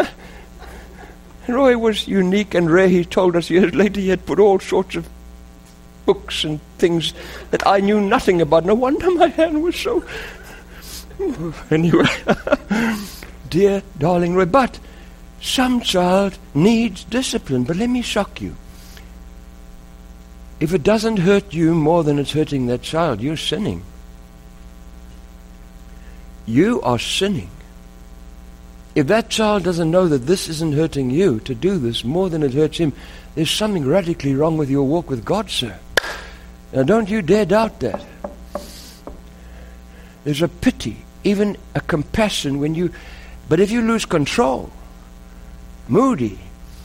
Roy was unique and rare. He told us years later he had put all sorts of books and things that I knew nothing about. No wonder my hand was so... Anyway, dear, darling Roy, but some child needs discipline. But let me shock you. If it doesn't hurt you more than it's hurting that child, you're sinning. You are sinning. If that child doesn't know that this isn't hurting you, to do this more than it hurts him, there's something radically wrong with your walk with God, sir. Now don't you dare doubt that. There's a pity, even a compassion when you... But if you lose control, Moody,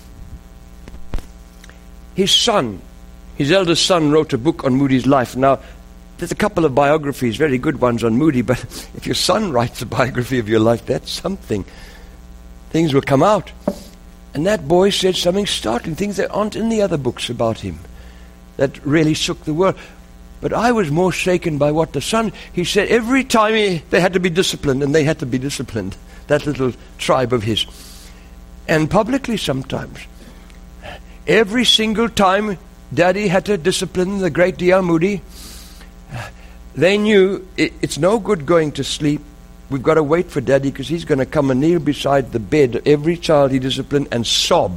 his son, his eldest son wrote a book on Moody's life. Now, there's a couple of biographies, very good ones on Moody, but if your son writes a biography of your life, that's something. Things will come out. And that boy said something startling, things that aren't in the other books about him, that really shook the world. But I was more shaken by what the son, he said every time he, they had to be disciplined, and they had to be disciplined, that little tribe of his. And publicly sometimes. Every single time Daddy had to discipline the great D L Moody, they knew it, it's no good going to sleep. We've got to wait for Daddy because he's going to come and kneel beside the bed of every child he disciplined and sob.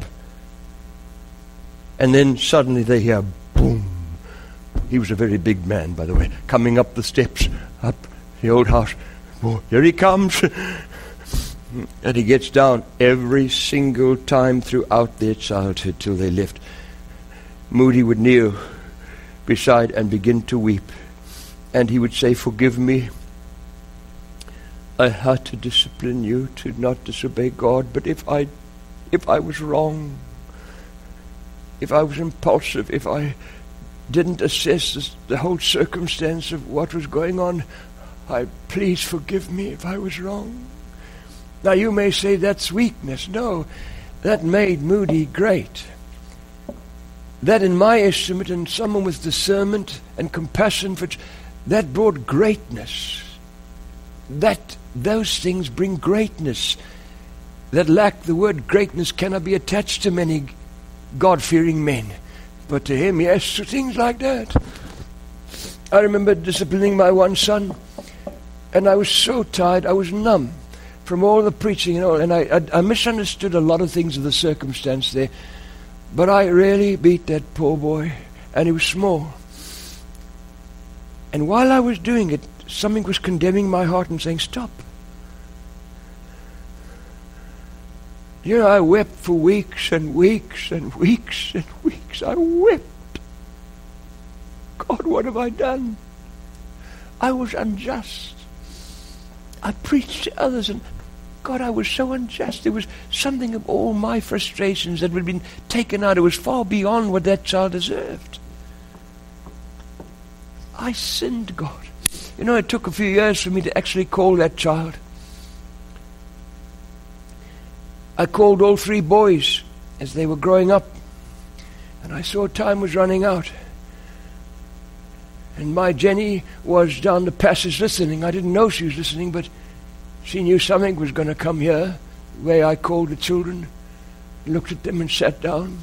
And then suddenly they hear boom. He was a very big man, by the way, coming up the steps, up the old house. Oh, here he comes. And he gets down every single time throughout their childhood till they left. Moody would kneel beside and begin to weep. And he would say, forgive me. I had to discipline you to not disobey God, but if I if I was wrong, if I was impulsive, if I didn't assess this, the whole circumstance of what was going on, I please forgive me if I was wrong. Now you may say that's weakness. No, that made Moody great. That in my estimate, and someone with discernment and compassion for that brought greatness. That those things bring greatness. That lack, the word greatness cannot be attached to many God-fearing men. But to him, yes, to things like that. I remember disciplining my one son, and I was so tired, I was numb from all the preaching and all, and I, I, I misunderstood a lot of things of the circumstance there. But I really beat that poor boy, and he was small. And while I was doing it, something was condemning my heart and saying, stop. You know, I wept for weeks and weeks and weeks and weeks. I wept. God, what have I done? I was unjust. I preached to others, and God, I was so unjust. There was something of all my frustrations that had been taken out. It was far beyond what that child deserved. I sinned, God. You know, it took a few years for me to actually call that child. I called all three boys as they were growing up, and I saw time was running out. And my Jenny was down the passage listening. I didn't know she was listening, but she knew something was going to come here, the way I called the children, looked at them and sat down.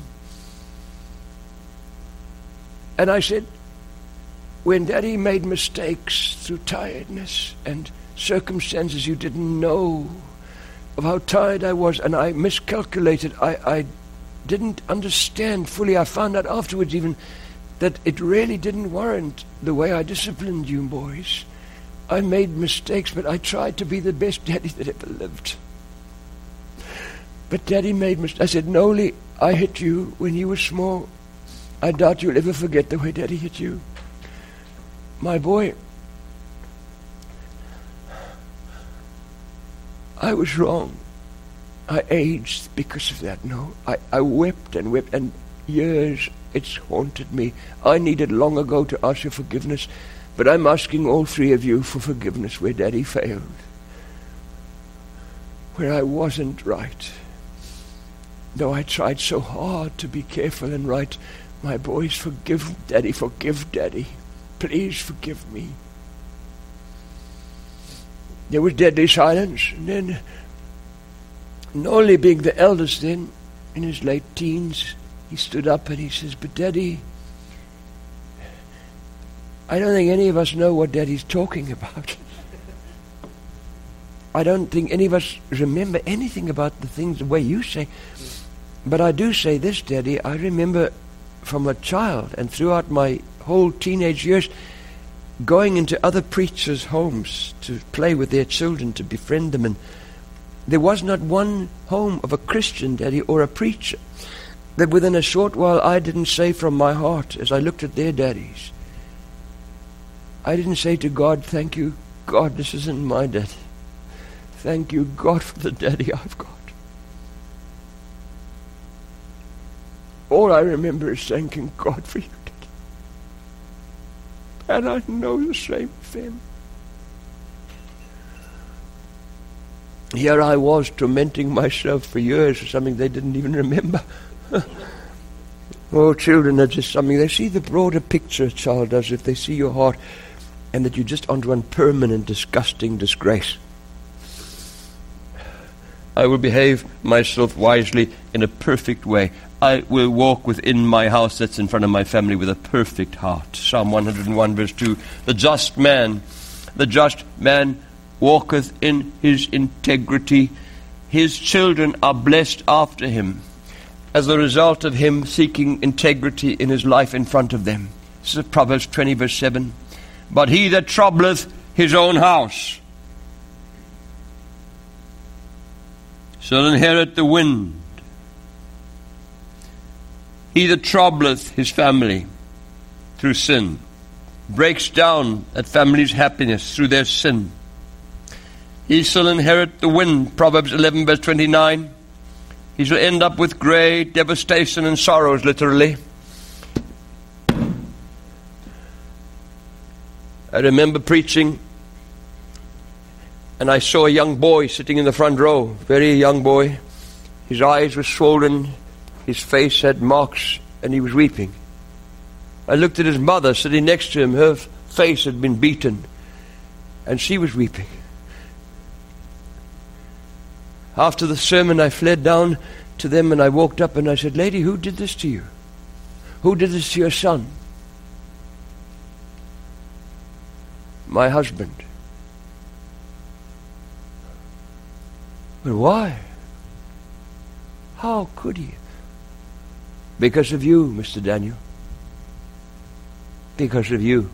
And I said, when Daddy made mistakes through tiredness and circumstances you didn't know of how tired I was, and I miscalculated, I, I didn't understand fully. I found out afterwards even that it really didn't warrant the way I disciplined you boys. I made mistakes, but I tried to be the best daddy that ever lived. But Daddy made mistakes. I said, Noli, I hit you when you were small. I doubt you'll ever forget the way Daddy hit you. My boy, I was wrong. I aged because of that. No, I, I wept and wept, and years it's haunted me. I needed long ago to ask your forgiveness, but I'm asking all three of you for forgiveness where Daddy failed, where I wasn't right. Though I tried so hard to be careful and right, my boys, forgive Daddy, forgive Daddy. Please forgive me. There was deadly silence, and then, Noli being the eldest then, in his late teens, he stood up and he says, but Daddy, I don't think any of us know what Daddy's talking about. I don't think any of us remember anything about the things the way you say. But I do say this, Daddy, I remember from a child and throughout my whole teenage years going into other preachers' homes to play with their children, to befriend them, and there was not one home of a Christian, Daddy, or a preacher that within a short while I didn't say from my heart as I looked at their daddies, I didn't say to God, thank you, God, this isn't my daddy. Thank you, God, for the daddy I've got. All I remember is thanking God for you, Daddy. And I know the same thing. Here I was tormenting myself for years for something they didn't even remember. Oh, children are just something. They see the broader picture a child does if they see your heart and that you're just onto one permanent, disgusting disgrace. I will behave myself wisely in a perfect way. I will walk within my house that's in front of my family with a perfect heart. Psalm one hundred one verse two. The just man, the just man walketh in his integrity. His children are blessed after him as a result of him seeking integrity in his life in front of them. This is Proverbs twenty verse seven. But he that troubleth his own house shall inherit the wind. He that troubleth his family through sin breaks down that family's happiness through their sin. He shall inherit the wind, Proverbs eleven verse twenty-nine. He shall end up with great devastation and sorrows, literally. I remember preaching, and I saw a young boy sitting in the front row, very young boy. His eyes were swollen, his face had marks, and he was weeping. I looked at his mother sitting next to him. Her face had been beaten, and she was weeping. After the sermon, I fled down to them, and I walked up and I said, Lady, who did this to you? Who did this to your son? My husband. But why? How could he? Because of you, Mister Daniel. Because of you.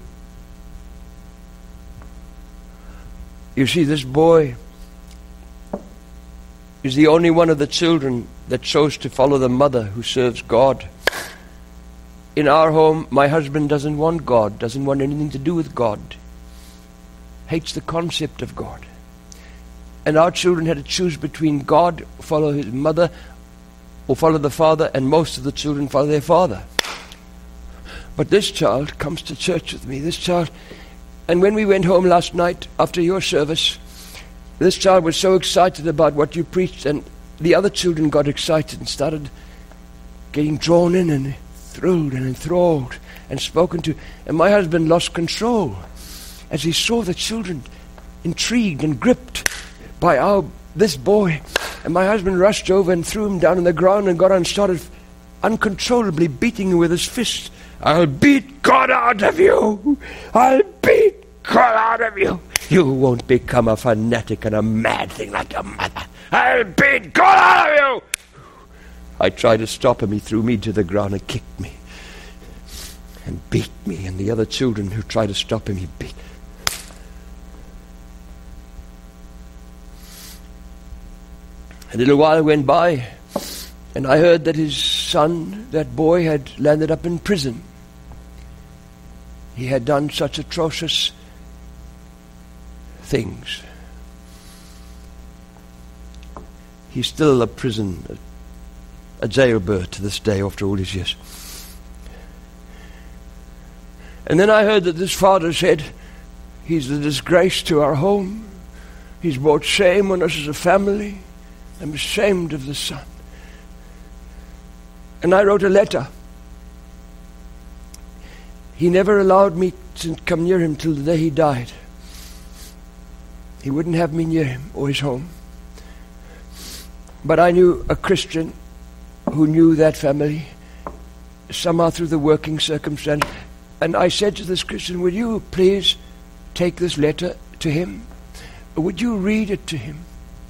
You see, this boy is the only one of the children that chose to follow the mother who serves God. In our home, my husband doesn't want God, doesn't want anything to do with God, hates the concept of God. And our children had to choose between God, follow his mother, or follow the father, and most of the children follow their father. But this child comes to church with me, this child, and when we went home last night after your service, this child was so excited about what you preached, and the other children got excited and started getting drawn in and thrilled and enthralled and spoken to. And my husband lost control as he saw the children intrigued and gripped by our this boy. And my husband rushed over and threw him down on the ground and got on and started uncontrollably beating him with his fist. I'll beat God out of you! I'll beat God out of you! You won't become a fanatic and a mad thing like your mother. I'll beat God out of you! I tried to stop him. He threw me to the ground and kicked me and beat me. And the other children who tried to stop him, he beat. A little while went by, and I heard that his son, that boy, had landed up in prison. He had done such atrocious things. He's still a prison, a, a jailbird to this day after all these years. And then I heard that this father said, he's a disgrace to our home. He's brought shame on us as a family. I'm ashamed of the son. And I wrote a letter. He never allowed me to come near him till the day he died. He wouldn't have me near him or his home. But I knew a Christian who knew that family, somehow through the working circumstance. And I said to this Christian, would you please take this letter to him? Would you read it to him?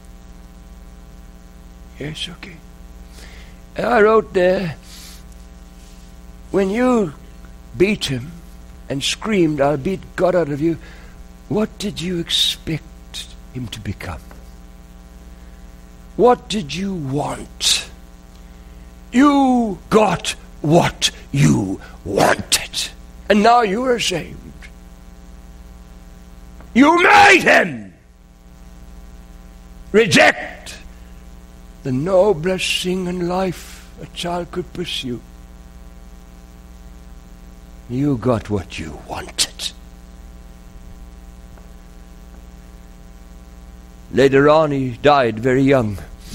Yes, okay. And I wrote there, when you beat him and screamed, I'll beat God out of you, what did you expect him to become? What did you want? You got what you wanted. And now you are ashamed. You made him reject the noblest thing in life a child could pursue. You got what you wanted. Later on, he died very young.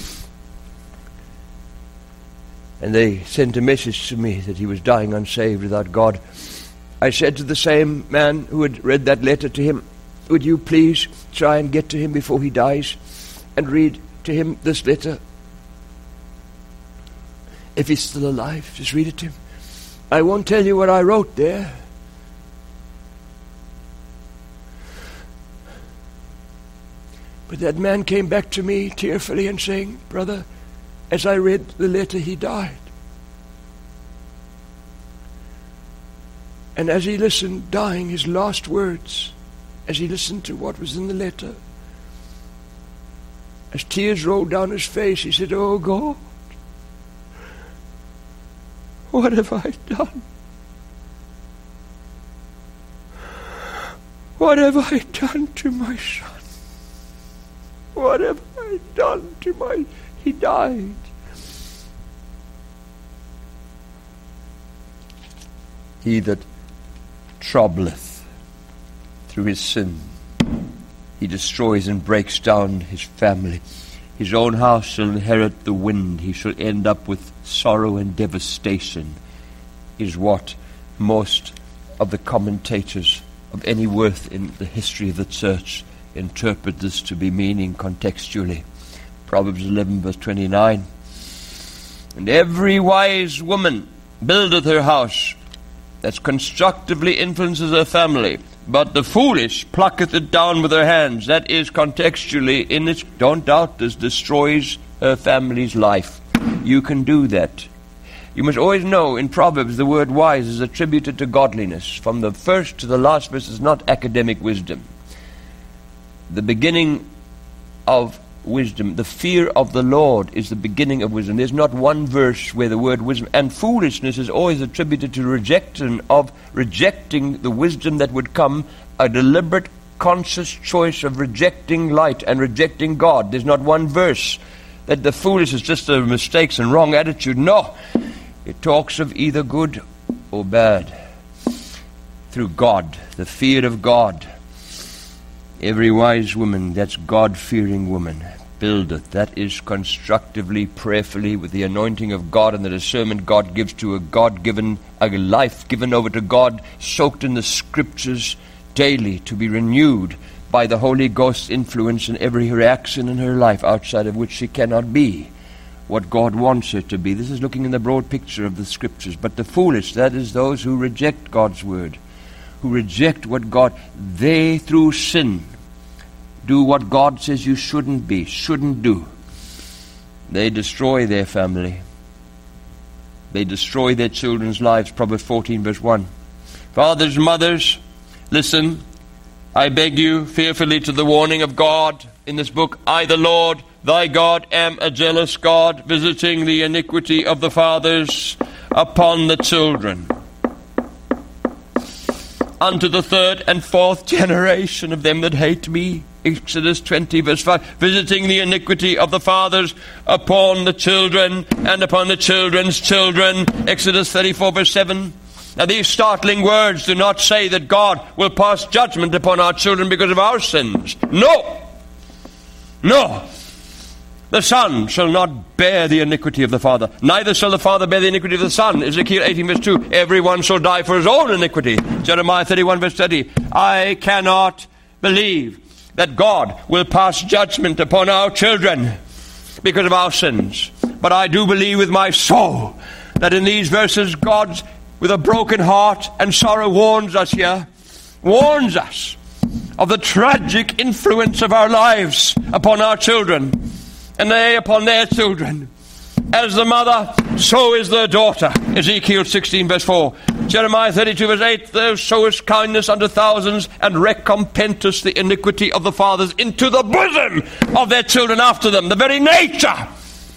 And they sent a message to me that he was dying unsaved without God. I said to the same man who had read that letter to him, would you please try and get to him before he dies and read to him this letter? If he's still alive, just read it to him. I won't tell you what I wrote there. But that man came back to me tearfully and saying, brother, as I read the letter, he died. And as he listened, dying, his last words, as he listened to what was in the letter, as tears rolled down his face, he said, oh God, what have I done? What have I done to my son? What have I done to my... He died. He that troubleth through his sin, he destroys and breaks down his family. His own house shall inherit the wind. He shall end up with sorrow and devastation, is what most of the commentators of any worth in the history of the church interpret this to be meaning contextually. Proverbs eleven verse twenty-nine. And every wise woman buildeth her house, that constructively influences her family, but the foolish plucketh it down with her hands. That is contextually, in its, don't doubt this, destroys her family's life. You can do that. You must always know, in Proverbs, the word wise is attributed to godliness. From the first to the last verse is not academic wisdom. The beginning of wisdom. The fear of the Lord is the beginning of wisdom. There's not one verse where the word wisdom, and foolishness is always attributed to rejection of rejecting the wisdom that would come, a deliberate, conscious choice of rejecting light and rejecting God. There's not one verse that the foolish is just a mistakes and wrong attitude. No, it talks of either good or bad through God, the fear of God. Every wise woman, that's God-fearing woman, buildeth, that is constructively, prayerfully, with the anointing of God and the discernment God gives to a God-given, a life given over to God, soaked in the Scriptures daily, to be renewed by the Holy Ghost's influence in every reaction in her life, outside of which she cannot be what God wants her to be. This is looking in the broad picture of the Scriptures. But the foolish, that is those who reject God's word, who reject what God, they through sin do what God says you shouldn't be, shouldn't do. They destroy their family. They destroy their children's lives. Proverbs fourteen verse one. Fathers, mothers, listen, I beg you fearfully to the warning of God in this book. I, the Lord, thy God, am a jealous God, visiting the iniquity of the fathers upon the children, unto the third and fourth generation of them that hate me. Exodus twenty verse five, visiting the iniquity of the fathers upon the children and upon the children's children. Exodus thirty-four verse seven. Now these startling words do not say that God will pass judgment upon our children because of our sins. No! No! The son shall not bear the iniquity of the father, neither shall the father bear the iniquity of the son. Ezekiel eighteen verse two. Everyone shall die for his own iniquity. Jeremiah thirty-one verse thirty. I cannot believe that God will pass judgment upon our children because of our sins. But I do believe with my soul that in these verses God, with a broken heart and sorrow, warns us here, warns us of the tragic influence of our lives upon our children, and they upon their children. As the mother, so is the daughter. Ezekiel sixteen verse four. Jeremiah thirty-two verse eight. Thou sowest kindness unto thousands, and recompensest the iniquity of the fathers into the bosom of their children after them. The very nature.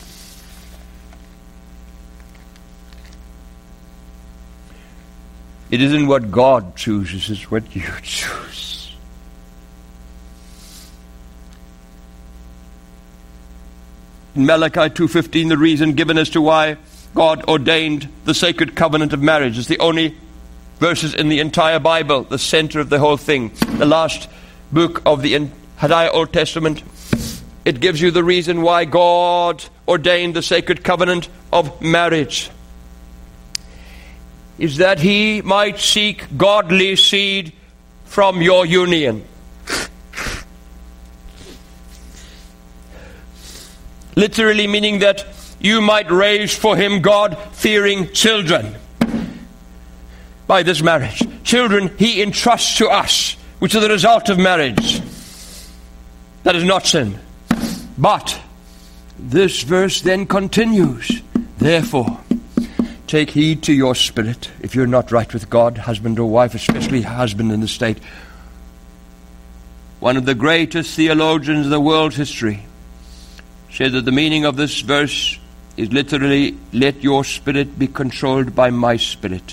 It isn't what God chooses, it's what you choose. In Malachi two fifteen, the reason given as to why God ordained the sacred covenant of marriage is the only verses in the entire Bible, the center of the whole thing. The last book of the entire Old Testament. It gives you the reason why God ordained the sacred covenant of marriage. Is that he might seek godly seed from your union. Literally meaning that you might raise for him God-fearing children by this marriage. Children he entrusts to us, which are the result of marriage. That is not sin. But this verse then continues. Therefore, take heed to your spirit. If you're not right with God, husband or wife, especially husband in the state. One of the greatest theologians of the world's history said that the meaning of this verse is literally, let your spirit be controlled by my spirit,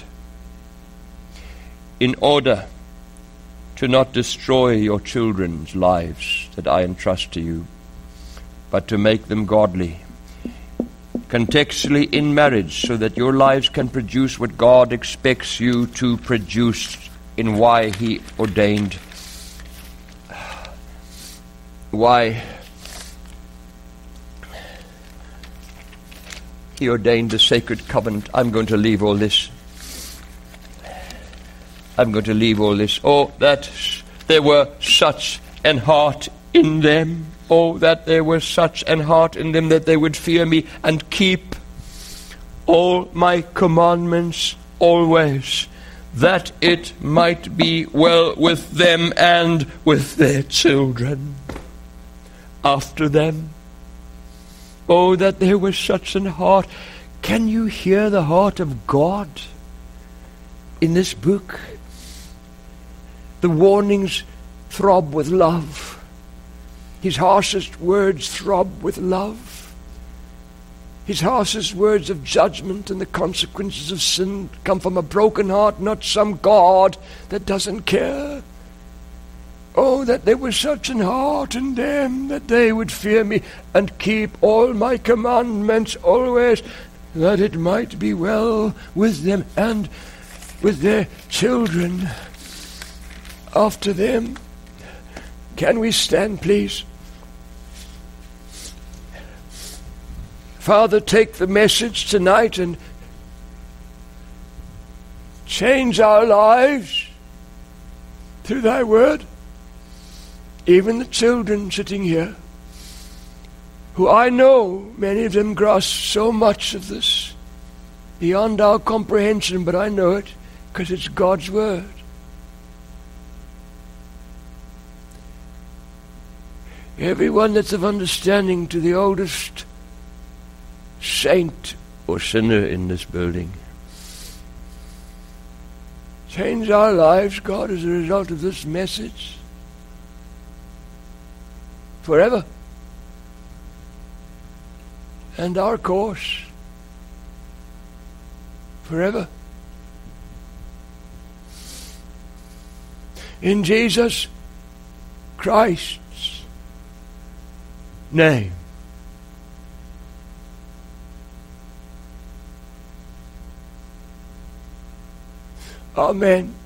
in order to not destroy your children's lives that I entrust to you, but to make them godly. Contextually in marriage, so that your lives can produce what God expects you to produce in why he ordained, why he ordained the sacred covenant. I'm going to leave all this. I'm going to leave all this. Oh, that there were such an heart in them. Oh, that there was such an heart in them that they would fear me and keep all my commandments always, that it might be well with them and with their children after them. Oh, that there was such an heart. Can you hear the heart of God in this book? The warnings throb with love. His harshest words throb with love. His harshest words of judgment and the consequences of sin come from a broken heart, not some God that doesn't care. Oh, that there was such an heart in them, that they would fear me and keep all my commandments always, that it might be well with them and with their children after them. Can we stand, please? Father, take the message tonight and change our lives through thy word. Even the children sitting here, who I know many of them grasp so much of this beyond our comprehension, but I know it because it's God's word. Everyone that's of understanding, to the oldest saint or sinner in this building. Change our lives, God, as a result of this message. Forever. And our course. Forever. In Jesus Christ's name. Amen.